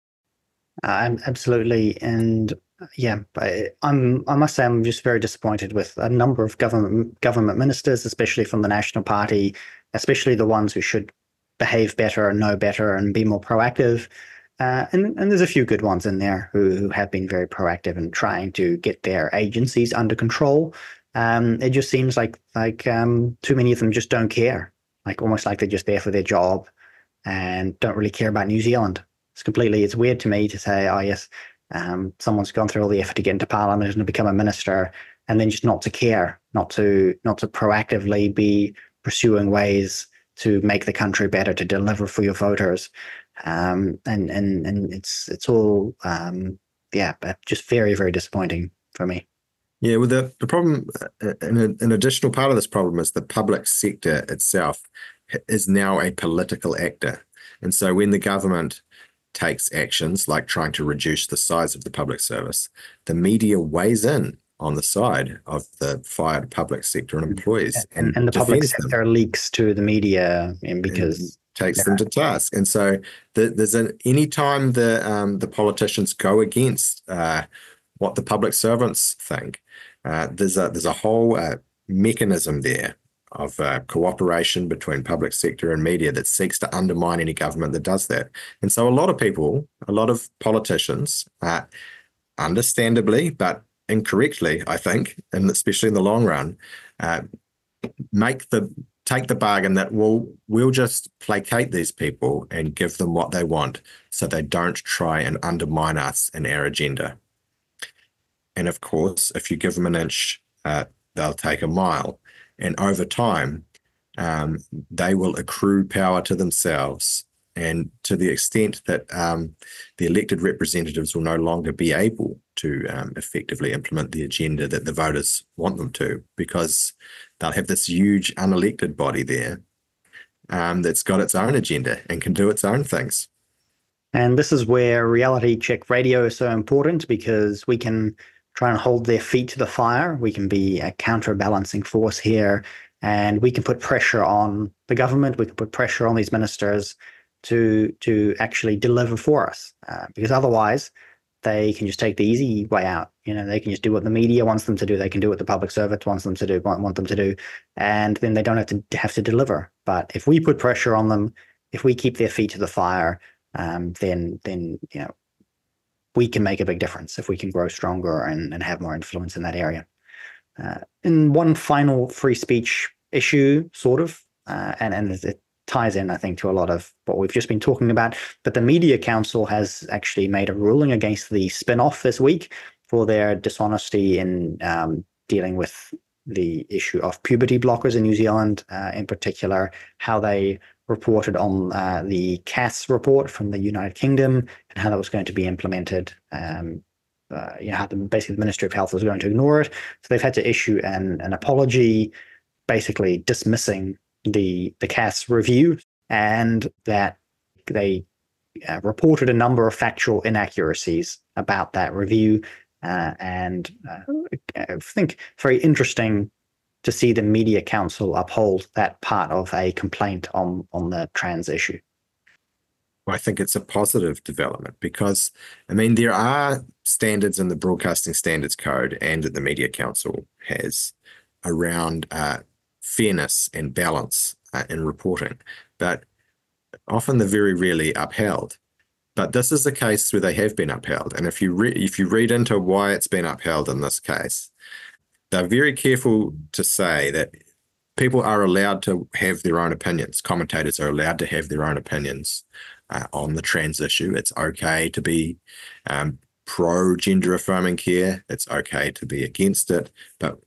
Speaker 2: Um, absolutely. And yeah, I'm, I must say I'm just very disappointed with a number of government government ministers, especially from the National Party, especially the ones who should behave better and know better and be more proactive. Uh, and, and there's a few good ones in there who, who have been very proactive in trying to get their agencies under control. Um, it just seems like like um, too many of them just don't care, like almost like they're just there for their job and don't really care about New Zealand. It's completely, it's weird to me to say, oh yes, um, someone's gone through all the effort to get into Parliament and to become a minister, and then just not to care, not to not to proactively be pursuing ways to make the country better, to deliver for your voters. Um, and and and it's it's all um, yeah, just very very disappointing for me.
Speaker 3: Yeah, well, the the problem, an, an additional part of this problem is the public sector itself is now a political actor, and so when the government takes actions like trying to reduce the size of the public service, the media weighs in on the side of the fired public sector and employees,
Speaker 2: and,
Speaker 3: and,
Speaker 2: and the public
Speaker 3: them.
Speaker 2: sector leaks to the media, and because.
Speaker 3: And, takes them to task. And so the, there's an any time the um, the politicians go against uh, what the public servants think, uh, there's a there's a whole uh, mechanism there of uh, cooperation between public sector and media that seeks to undermine any government that does that. And so a lot of people, a lot of politicians, uh, understandably but incorrectly, I think, and especially in the long run, uh, make the take the bargain that we'll, we'll just placate these people and give them what they want so they don't try and undermine us and our agenda. And of course, if you give them an inch, uh, they'll take a mile. And over time, um, they will accrue power to themselves. And to the extent that um, the elected representatives will no longer be able to um, effectively implement the agenda that the voters want them to, because they'll have this huge unelected body there um, that's got its own agenda and can do its own things.
Speaker 2: And this is where Reality Check Radio is so important, because we can try and hold their feet to the fire. We can be a counterbalancing force here, and we can put pressure on the government. We can put pressure on these ministers to to actually deliver for us, uh, because otherwise they can just take the easy way out. You know, they can just do what the media wants them to do. They can do what the public servant wants them to do, want, want them to do, and then they don't have to have to deliver. But if we put pressure on them, if we keep their feet to the fire, um, then then you know we can make a big difference if we can grow stronger and, and have more influence in that area. Uh, and one final free speech issue, sort of, uh, and and it ties in, I think, to a lot of what we've just been talking about. But the Media Council has actually made a ruling against the spin-off this week for their dishonesty in um, dealing with the issue of puberty blockers in New Zealand, uh, in particular, how they reported on uh, the C A S report from the United Kingdom and how that was going to be implemented. Um, uh, you know, how the, basically the Ministry of Health was going to ignore it. So they've had to issue an, an apology, basically dismissing the the C A S review, and that they uh, reported a number of factual inaccuracies about that review. Uh, and uh, I think very interesting to see the Media Council uphold that part of a complaint on, on the trans issue.
Speaker 3: Well, I think it's a positive development because, I mean, there are standards in the Broadcasting Standards Code and that the Media Council has around uh, fairness and balance uh, in reporting, but often they're very rarely upheld. But this is the case where they have been upheld. And if you re- if you read into why it's been upheld in this case, they're very careful to say that people are allowed to have their own opinions. Commentators are allowed to have their own opinions uh, on the trans issue. It's okay to be um, pro-gender affirming care. It's okay to be against it. But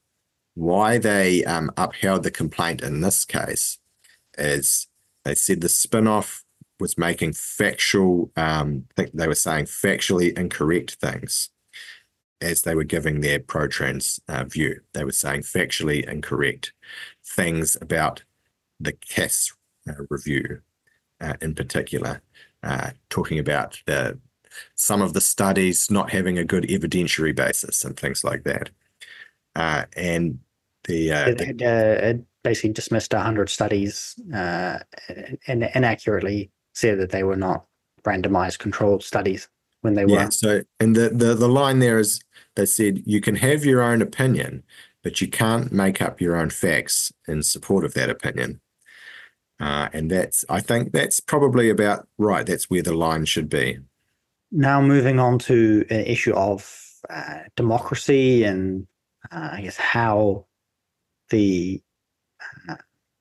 Speaker 3: why they um, upheld the complaint in this case is they said the spin-off was making factual, um, I think they were saying factually incorrect things as they were giving their pro-trans uh, view. They were saying factually incorrect things about the C A S uh, review uh, in particular, uh, talking about the, some of the studies not having a good evidentiary basis and things like that. Uh, and the... Uh,
Speaker 2: it, it, uh, it basically dismissed one hundred studies uh, and inaccurately said that they were not randomized controlled studies when they were.
Speaker 3: Yeah, so, and the, the, the line there is, they said, you can have your own opinion, but you can't make up your own facts in support of that opinion. Uh, and that's, I think that's probably about right. That's where the line should be.
Speaker 2: now moving on to an issue of uh, democracy and uh, I guess how the uh,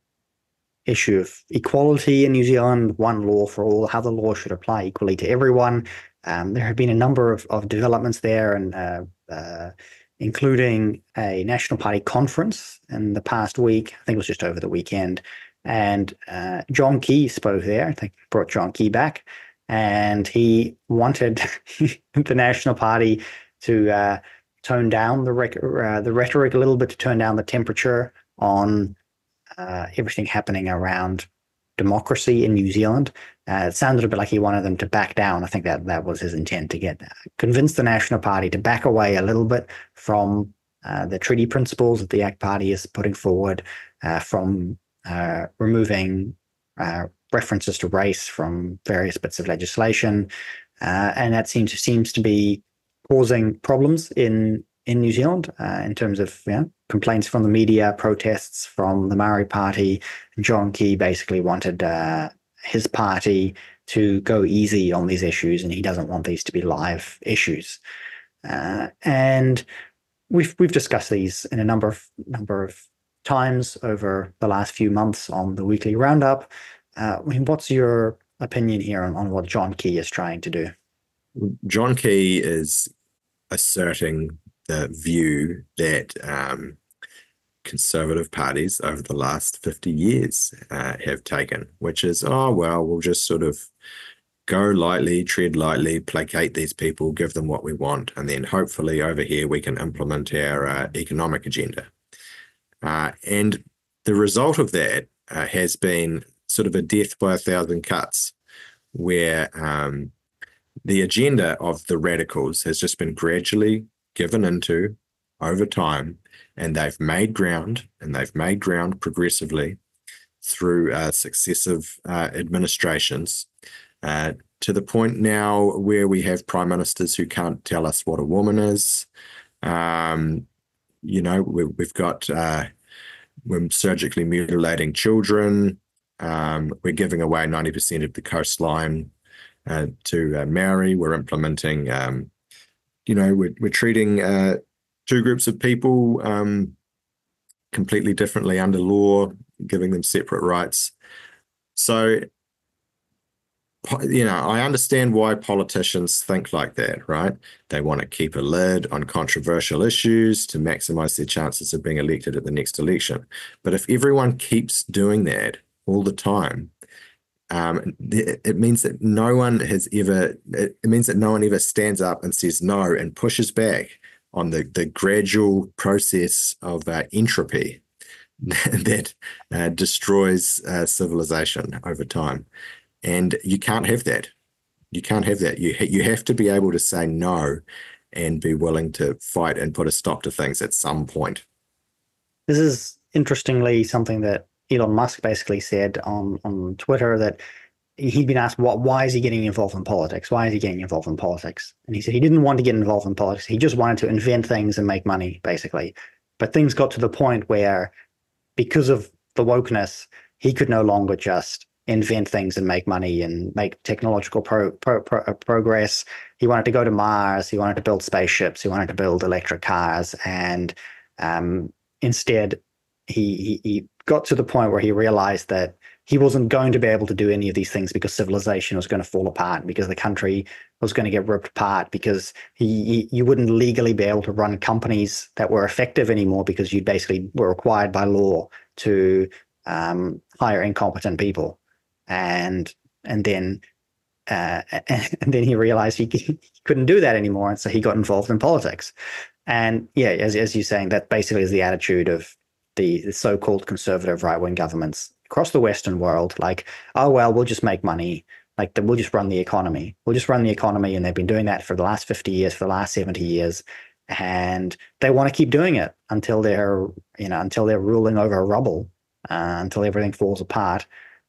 Speaker 2: issue of equality in New Zealand, one law for all, how the law should apply equally to everyone. Um, there have been a number of, of developments there, and uh, uh, including a National Party conference in the past week. I think it was just over the weekend. And uh, John Key spoke there. I think brought John Key back. And he wanted the National Party to uh, tone down the, rec- uh, the rhetoric a little bit, to turn down the temperature on uh, everything happening around democracy in New Zealand. Uh, it sounded a bit like he wanted them to back down. I think that that was his intent, to get convince the National Party to back away a little bit from uh, the treaty principles that the A C T Party is putting forward, uh, from uh, removing uh, references to race from various bits of legislation, uh, and that seems seems to be causing problems in in New Zealand uh, in terms of, you know, complaints from the media, protests from the Maori Party. John Key basically wanted uh, his party to go easy on these issues, and he doesn't want these to be live issues. Uh, and we've we've discussed these in a number of number of times over the last few months on the weekly roundup. Uh, I mean, what's your opinion here on, on what John Key is trying to do?
Speaker 3: John Key is asserting the view that um, conservative parties over the last fifty years uh, have taken, which is, oh, well, we'll just sort of go lightly, tread lightly, placate these people, give them what we want, and then hopefully over here we can implement our uh, economic agenda. Uh, and the result of that uh, has been sort of a death by a thousand cuts, where um, the agenda of the radicals has just been gradually given into over time, and they've made ground, and they've made ground progressively through uh, successive uh, administrations, uh, to the point now where we have prime ministers who can't tell us what a woman is. Um, you know, we, we've got uh, we're surgically mutilating children. Um, we're giving away ninety percent of the coastline uh, to uh, Maori. We're implementing, um, you know, we're, we're treating uh, two groups of people um, completely differently under law, giving them separate rights. So, you know, I understand why politicians think like that, right? They want to keep a lid on controversial issues to maximize their chances of being elected at the next election. But if everyone keeps doing that all the time, um, it means that no one has ever, it means that no one ever stands up and says no and pushes back on the, the gradual process of uh, entropy that uh, destroys uh, civilization over time. And you can't have that. You can't have that. You, ha- you have to be able to say no and be willing to fight and put a stop to things at some point.
Speaker 2: This is interestingly something that Elon Musk basically said on, on Twitter, that he'd been asked, what, why is he getting involved in politics? Why is he getting involved in politics? And he said he didn't want to get involved in politics. He just wanted to invent things and make money, basically. But things got to the point where, because of the wokeness, he could no longer just invent things and make money and make technological pro, pro, pro, progress. He wanted to go to Mars. He wanted to build spaceships. He wanted to build electric cars. And um, instead, he, he he got to the point where he realized that he wasn't going to be able to do any of these things because civilization was going to fall apart, because the country was going to get ripped apart, because he, he you wouldn't legally be able to run companies that were effective anymore, because you basically were required by law to um, hire incompetent people. And and then uh, and then he realized he, he couldn't do that anymore, and so he got involved in politics. And yeah, as as you're saying, that basically is the attitude of the, the so-called conservative right-wing governments across the Western world. Like, oh well, we'll just make money. Like, the, we'll just run the economy. We'll just run the economy, and they've been doing that for the last fifty years, for the last seventy years, and they want to keep doing it until they're you know until they're ruling over rubble, uh, until everything falls apart.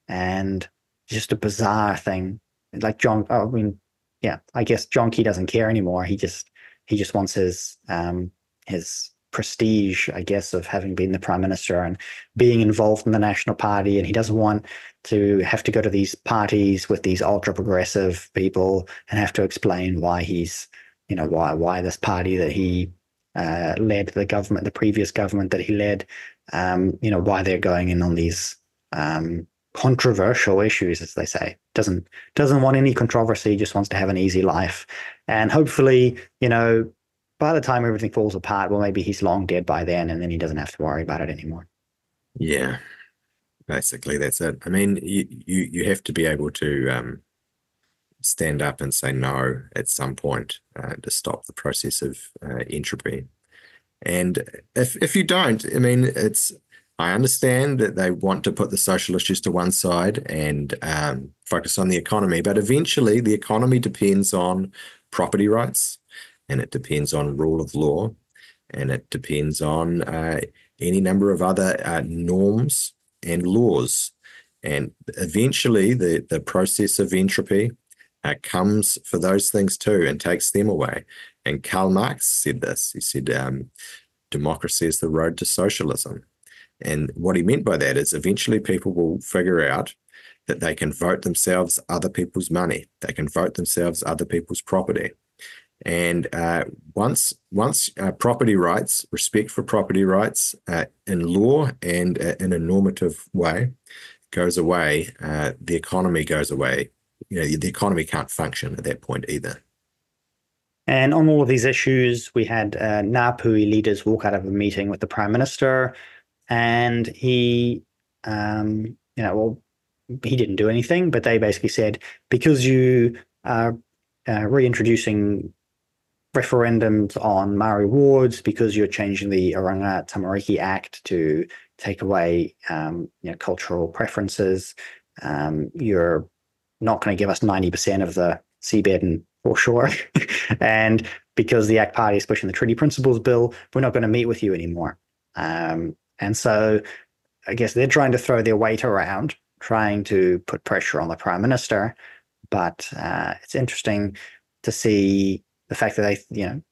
Speaker 2: And just a bizarre thing. Like John, I mean, yeah, I guess John Key doesn't care anymore. He just he just wants his um, his prestige, I guess, of having been the prime minister and being involved in the National Party, and he doesn't want to have to go to these parties with these ultra progressive people and have to explain why he's, you know, why why this party that he uh, led, the government, the previous government that he led, um, you know, why they're going in on these um, controversial issues, as they say. Doesn't doesn't want any controversy, just wants to have an easy life, and hopefully, you know, by the time everything falls apart, well, maybe he's long dead by then, and then he doesn't have to worry about it anymore.
Speaker 3: Yeah, basically that's it. I mean, you you, you have to be able to um, stand up and say no at some point uh, to stop the process of uh, entropy. And if if you don't, I mean, it's I understand that they want to put the social issues to one side and um, focus on the economy, but eventually the economy depends on property rights, and it depends on rule of law, and it depends on uh, any number of other uh, norms and laws. And eventually the, the process of entropy uh, comes for those things too and takes them away. And Karl Marx said this. He said, um, democracy is the road to socialism. And what he meant by that is eventually people will figure out that they can vote themselves other people's money. They can vote themselves other people's property. And uh, once once uh, property rights, respect for property rights uh, in law and uh, in a normative way goes away, uh, the economy goes away. You know, the economy can't function at that point either.
Speaker 2: And on all of these issues, we had uh, Ngāpuhi leaders walk out of a meeting with the Prime Minister, and he, um, you know, well, he didn't do anything, but they basically said, because you are uh, reintroducing referendums on Maori wards, because you're changing the Oranga Tamariki Act to take away um, you know, cultural preferences, um, you're not going to give us ninety percent of the seabed and foreshore. And because the A C T Party is pushing the Treaty Principles Bill, we're not going to meet with you anymore. Um, and so I guess they're trying to throw their weight around, trying to put pressure on the Prime Minister. But uh, it's interesting to see the fact that they, you know,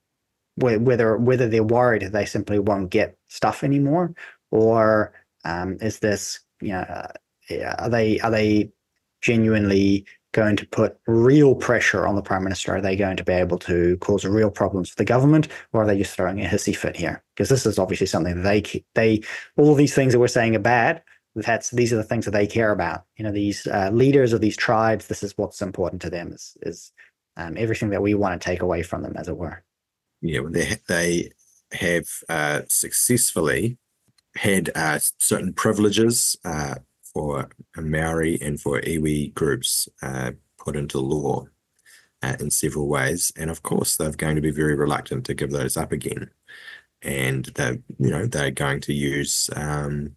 Speaker 2: whether whether they're worried that they simply won't get stuff anymore, or um, is this, you know, uh, are they are they genuinely going to put real pressure on the Prime Minister? Are they going to be able to cause real problems for the government, or are they just throwing a hissy fit here? Because this is obviously something that they they all of these things that we're saying are bad. That's these are the things that they care about. You know, these uh, leaders of these tribes. This is what's important to them. Is is um, everything that we want to take away from them, as it were.
Speaker 3: Yeah, well, they they have uh, successfully had uh, certain privileges uh, for Maori and for iwi groups uh, put into law uh, in several ways, and of course they're going to be very reluctant to give those up again, and they, you know, they're going to use um,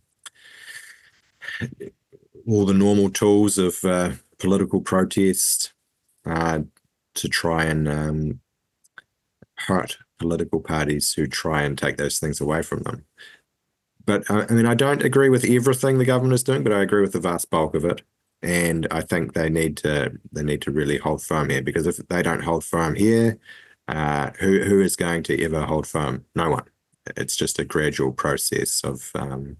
Speaker 3: all the normal tools of uh, political protest uh, to try and um, hurt political parties who try and take those things away from them. But uh, I mean, I don't agree with everything the government is doing, but I agree with the vast bulk of it. And I think they need to they need to really hold firm here, because if they don't hold firm here, uh, who who is going to ever hold firm? No one. It's just a gradual process of um,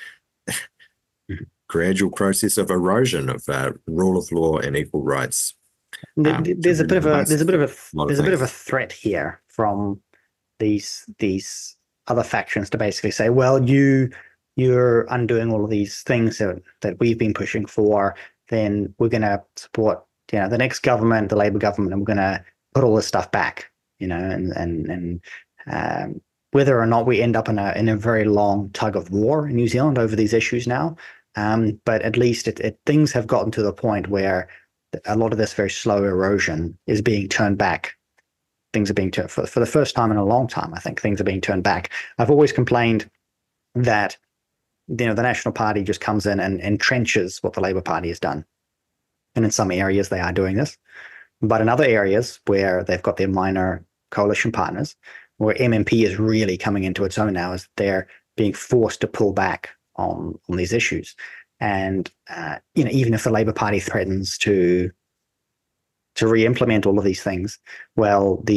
Speaker 3: gradual process of erosion of uh, rule of law and equal rights.
Speaker 2: Um, there's a bit of a there's a bit of a, a there's a bit of a threat here from these these other factions to basically say, well, you you're undoing all of these things that, that we've been pushing for, then we're going to support, you know, the next government, the Labour government, and we're going to put all this stuff back, you know, and and and um, whether or not we end up in a in a very long tug of war in New Zealand over these issues now, um, but at least it, it things have gotten to the point where a lot of this very slow erosion is being turned back. Things are being turned for, for the first time in a long time. I think things are being turned back. I've always complained that, you know, the National Party just comes in and entrenches what the Labour Party has done. And in some areas they are doing this. But in other areas where they've got their minor coalition partners, where M M P is really coming into its own now, is they're being forced to pull back on, on these issues. And, uh, you know, even if the Labour Party threatens to to re-implement all of these things, well, the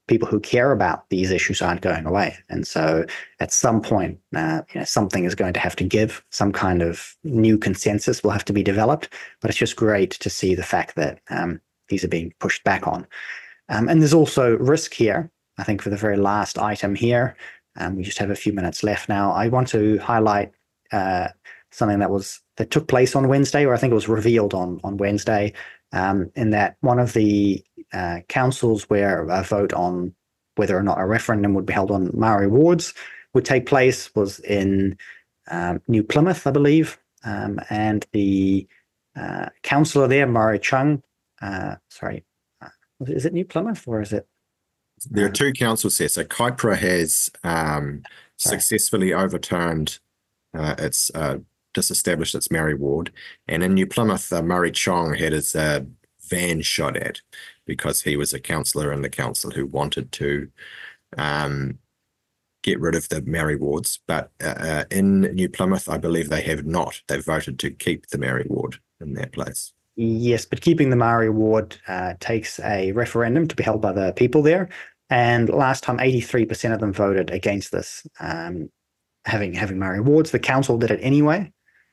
Speaker 2: people who care about these issues aren't going away. And so at some point, uh, you know, something is going to have to give, some kind of new consensus will have to be developed. But it's just great to see the fact that um, these are being pushed back on. Um, and there's also risk here, I think, for the very last item here. Um, we just have a few minutes left now. I want to highlight uh, something that was that took place on Wednesday, or I think it was revealed on, on Wednesday, um, in that one of the uh, councils where a vote on whether or not a referendum would be held on Maori wards would take place was in um, New Plymouth, I believe. Um, and the uh, councillor there, Murray Chung, uh, sorry, uh, is it New Plymouth or is it?
Speaker 3: There are two councils here. So Kaipara has um, successfully overturned uh, its, uh, disestablished its Maori ward. And in New Plymouth, uh, Murray Chong had his uh, van shot at because he was a councillor in the council who wanted to um, get rid of the Maori wards. But uh, uh, in New Plymouth, I believe they have not. They've voted to keep the Maori ward in that place.
Speaker 2: Yes, but keeping the Maori ward uh, takes a referendum to be held by the people there. And last time, eighty-three percent of them voted against this, um, having having Maori wards. The council did it anyway.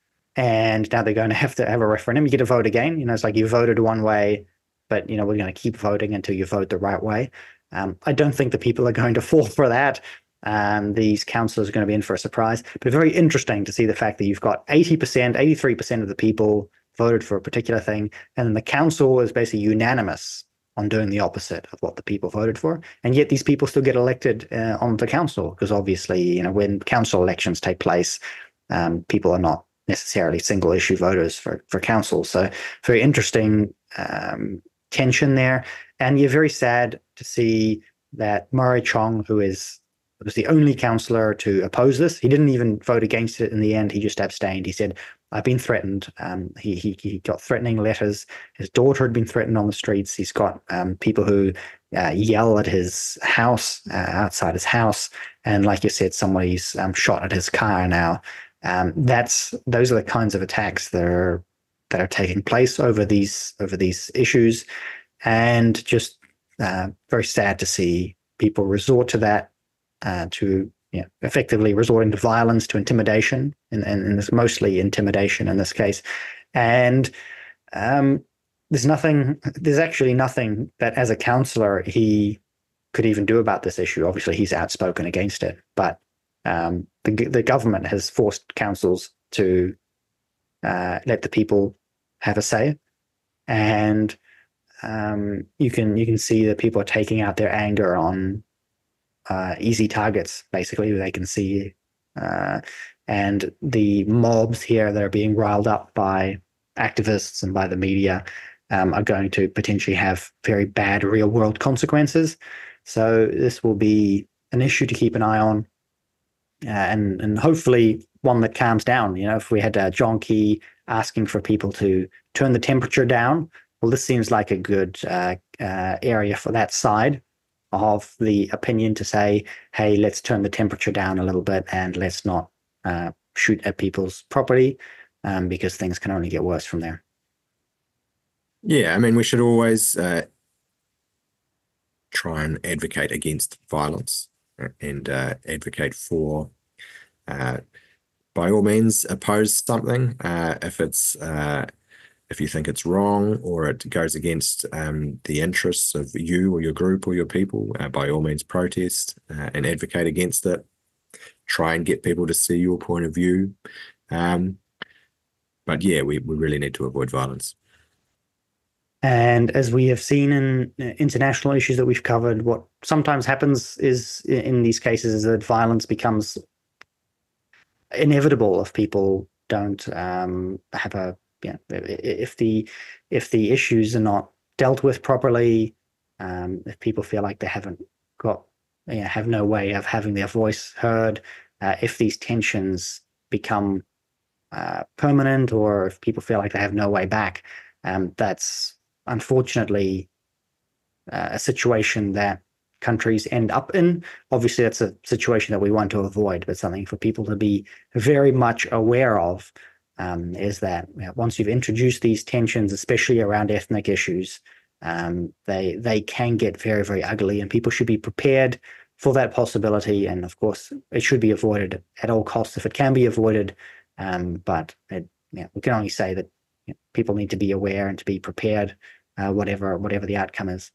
Speaker 2: And now they're going to have to have a referendum. You get to vote again. You know, it's like you voted one way, but, you know, we're going to keep voting until you vote the right way. Um, I don't think the people are going to fall for that. Um, these councillors are going to be in for a surprise. But very interesting to see the fact that you've got eighty percent, eighty-three percent of the people voted for a particular thing, and then the council is basically unanimous on doing the opposite of what the people voted for, and yet these people still get elected uh, on the council, because obviously, you know, when council elections take place, um, people are not necessarily single issue voters for for council. So very interesting um, tension there, and you're very sad to see that Murray Chong, who is was the only councillor to oppose this. He didn't even vote against it in the end. He just abstained. He said, I've been threatened. Um, he, he he got threatening letters. His daughter had been threatened on the streets. He's got um, people who uh, yell at his house, uh, outside his house. And like you said, somebody's um, shot at his car now. Um, that's those are the kinds of attacks that are that are taking place over these over these issues, and just uh, very sad to see people resort to that. Uh, to you know, effectively resorting to violence, to intimidation, and in, in, in this mostly intimidation in this case. And um, there's nothing, there's actually nothing that as a councillor he could even do about this issue. Obviously, he's outspoken against it, but um, the, the government has forced councils to uh, let the people have a say. And um, you can you can see that people are taking out their anger on Uh, easy targets, basically, who they can see. Uh, and the mobs here that are being riled up by activists and by the media um, are going to potentially have very bad real-world consequences. So this will be an issue to keep an eye on, uh, and, and hopefully one that calms down. You know, if we had uh, John Key asking for people to turn the temperature down, well, this seems like a good uh, uh, area for that side of the opinion to say, hey, let's turn the temperature down a little bit and let's not uh, shoot at people's property, um, because things can only get worse from there.
Speaker 3: Yeah, I mean, we should always uh, try and advocate against violence and uh, advocate for, uh, by all means, oppose something uh, if it's uh, if you think it's wrong or it goes against um, the interests of you or your group or your people, uh, by all means protest uh, and advocate against it. Try and get people to see your point of view. Um, but yeah, we, we really need to avoid violence.
Speaker 2: And as we have seen in international issues that we've covered, what sometimes happens is in these cases is that violence becomes inevitable if people don't um, have a Yeah, if the if the issues are not dealt with properly, um, if people feel like they haven't got, you know, have no way of having their voice heard, uh, if these tensions become uh, permanent, or if people feel like they have no way back, um, that's unfortunately uh, a situation that countries end up in. Obviously, that's a situation that we want to avoid, but something for people to be very much aware of. Um, is that you know, once you've introduced these tensions, especially around ethnic issues, um, they they can get very, very ugly, and people should be prepared for that possibility. And of course, it should be avoided at all costs if it can be avoided. Um, but it, yeah, we can only say that you know, people need to be aware and to be prepared, uh, whatever whatever the outcome is.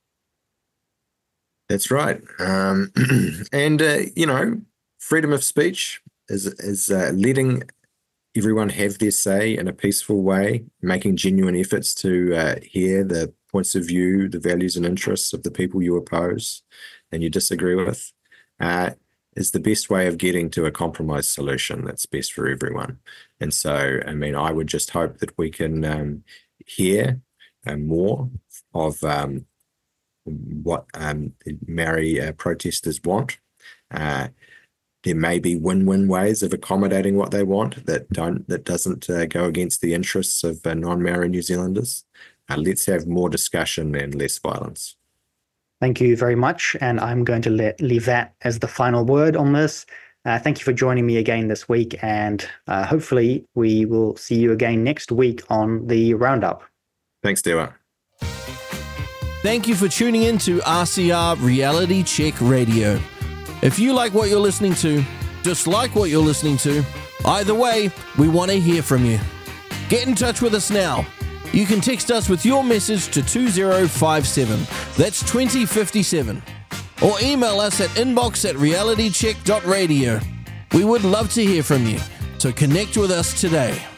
Speaker 3: That's right. Um, and, uh, you know, freedom of speech is, is uh, letting everyone have their say in a peaceful way, making genuine efforts to uh, hear the points of view, the values and interests of the people you oppose and you disagree with, uh, is the best way of getting to a compromise solution that's best for everyone. And so, I mean, I would just hope that we can um, hear uh, more of um, what um, Maori uh, protesters want. Uh, there may be win-win ways of accommodating what they want that don't that doesn't uh, go against the interests of uh, non-Maori New Zealanders. Uh, let's have more discussion and less violence.
Speaker 2: Thank you very much, and I'm going to let, leave that as the final word on this. Uh, thank you for joining me again this week, and uh, hopefully we will see you again next week on the Roundup.
Speaker 3: Thanks, Dewa.
Speaker 1: Thank you for tuning in to R C R Reality Check Radio. If you like what you're listening to, dislike what you're listening to, either way, we want to hear from you. Get in touch with us now. You can text us with your message to two zero five seven, that's twenty fifty-seven, or email us at inbox at realitycheck dot radio. We would love to hear from you, so connect with us today.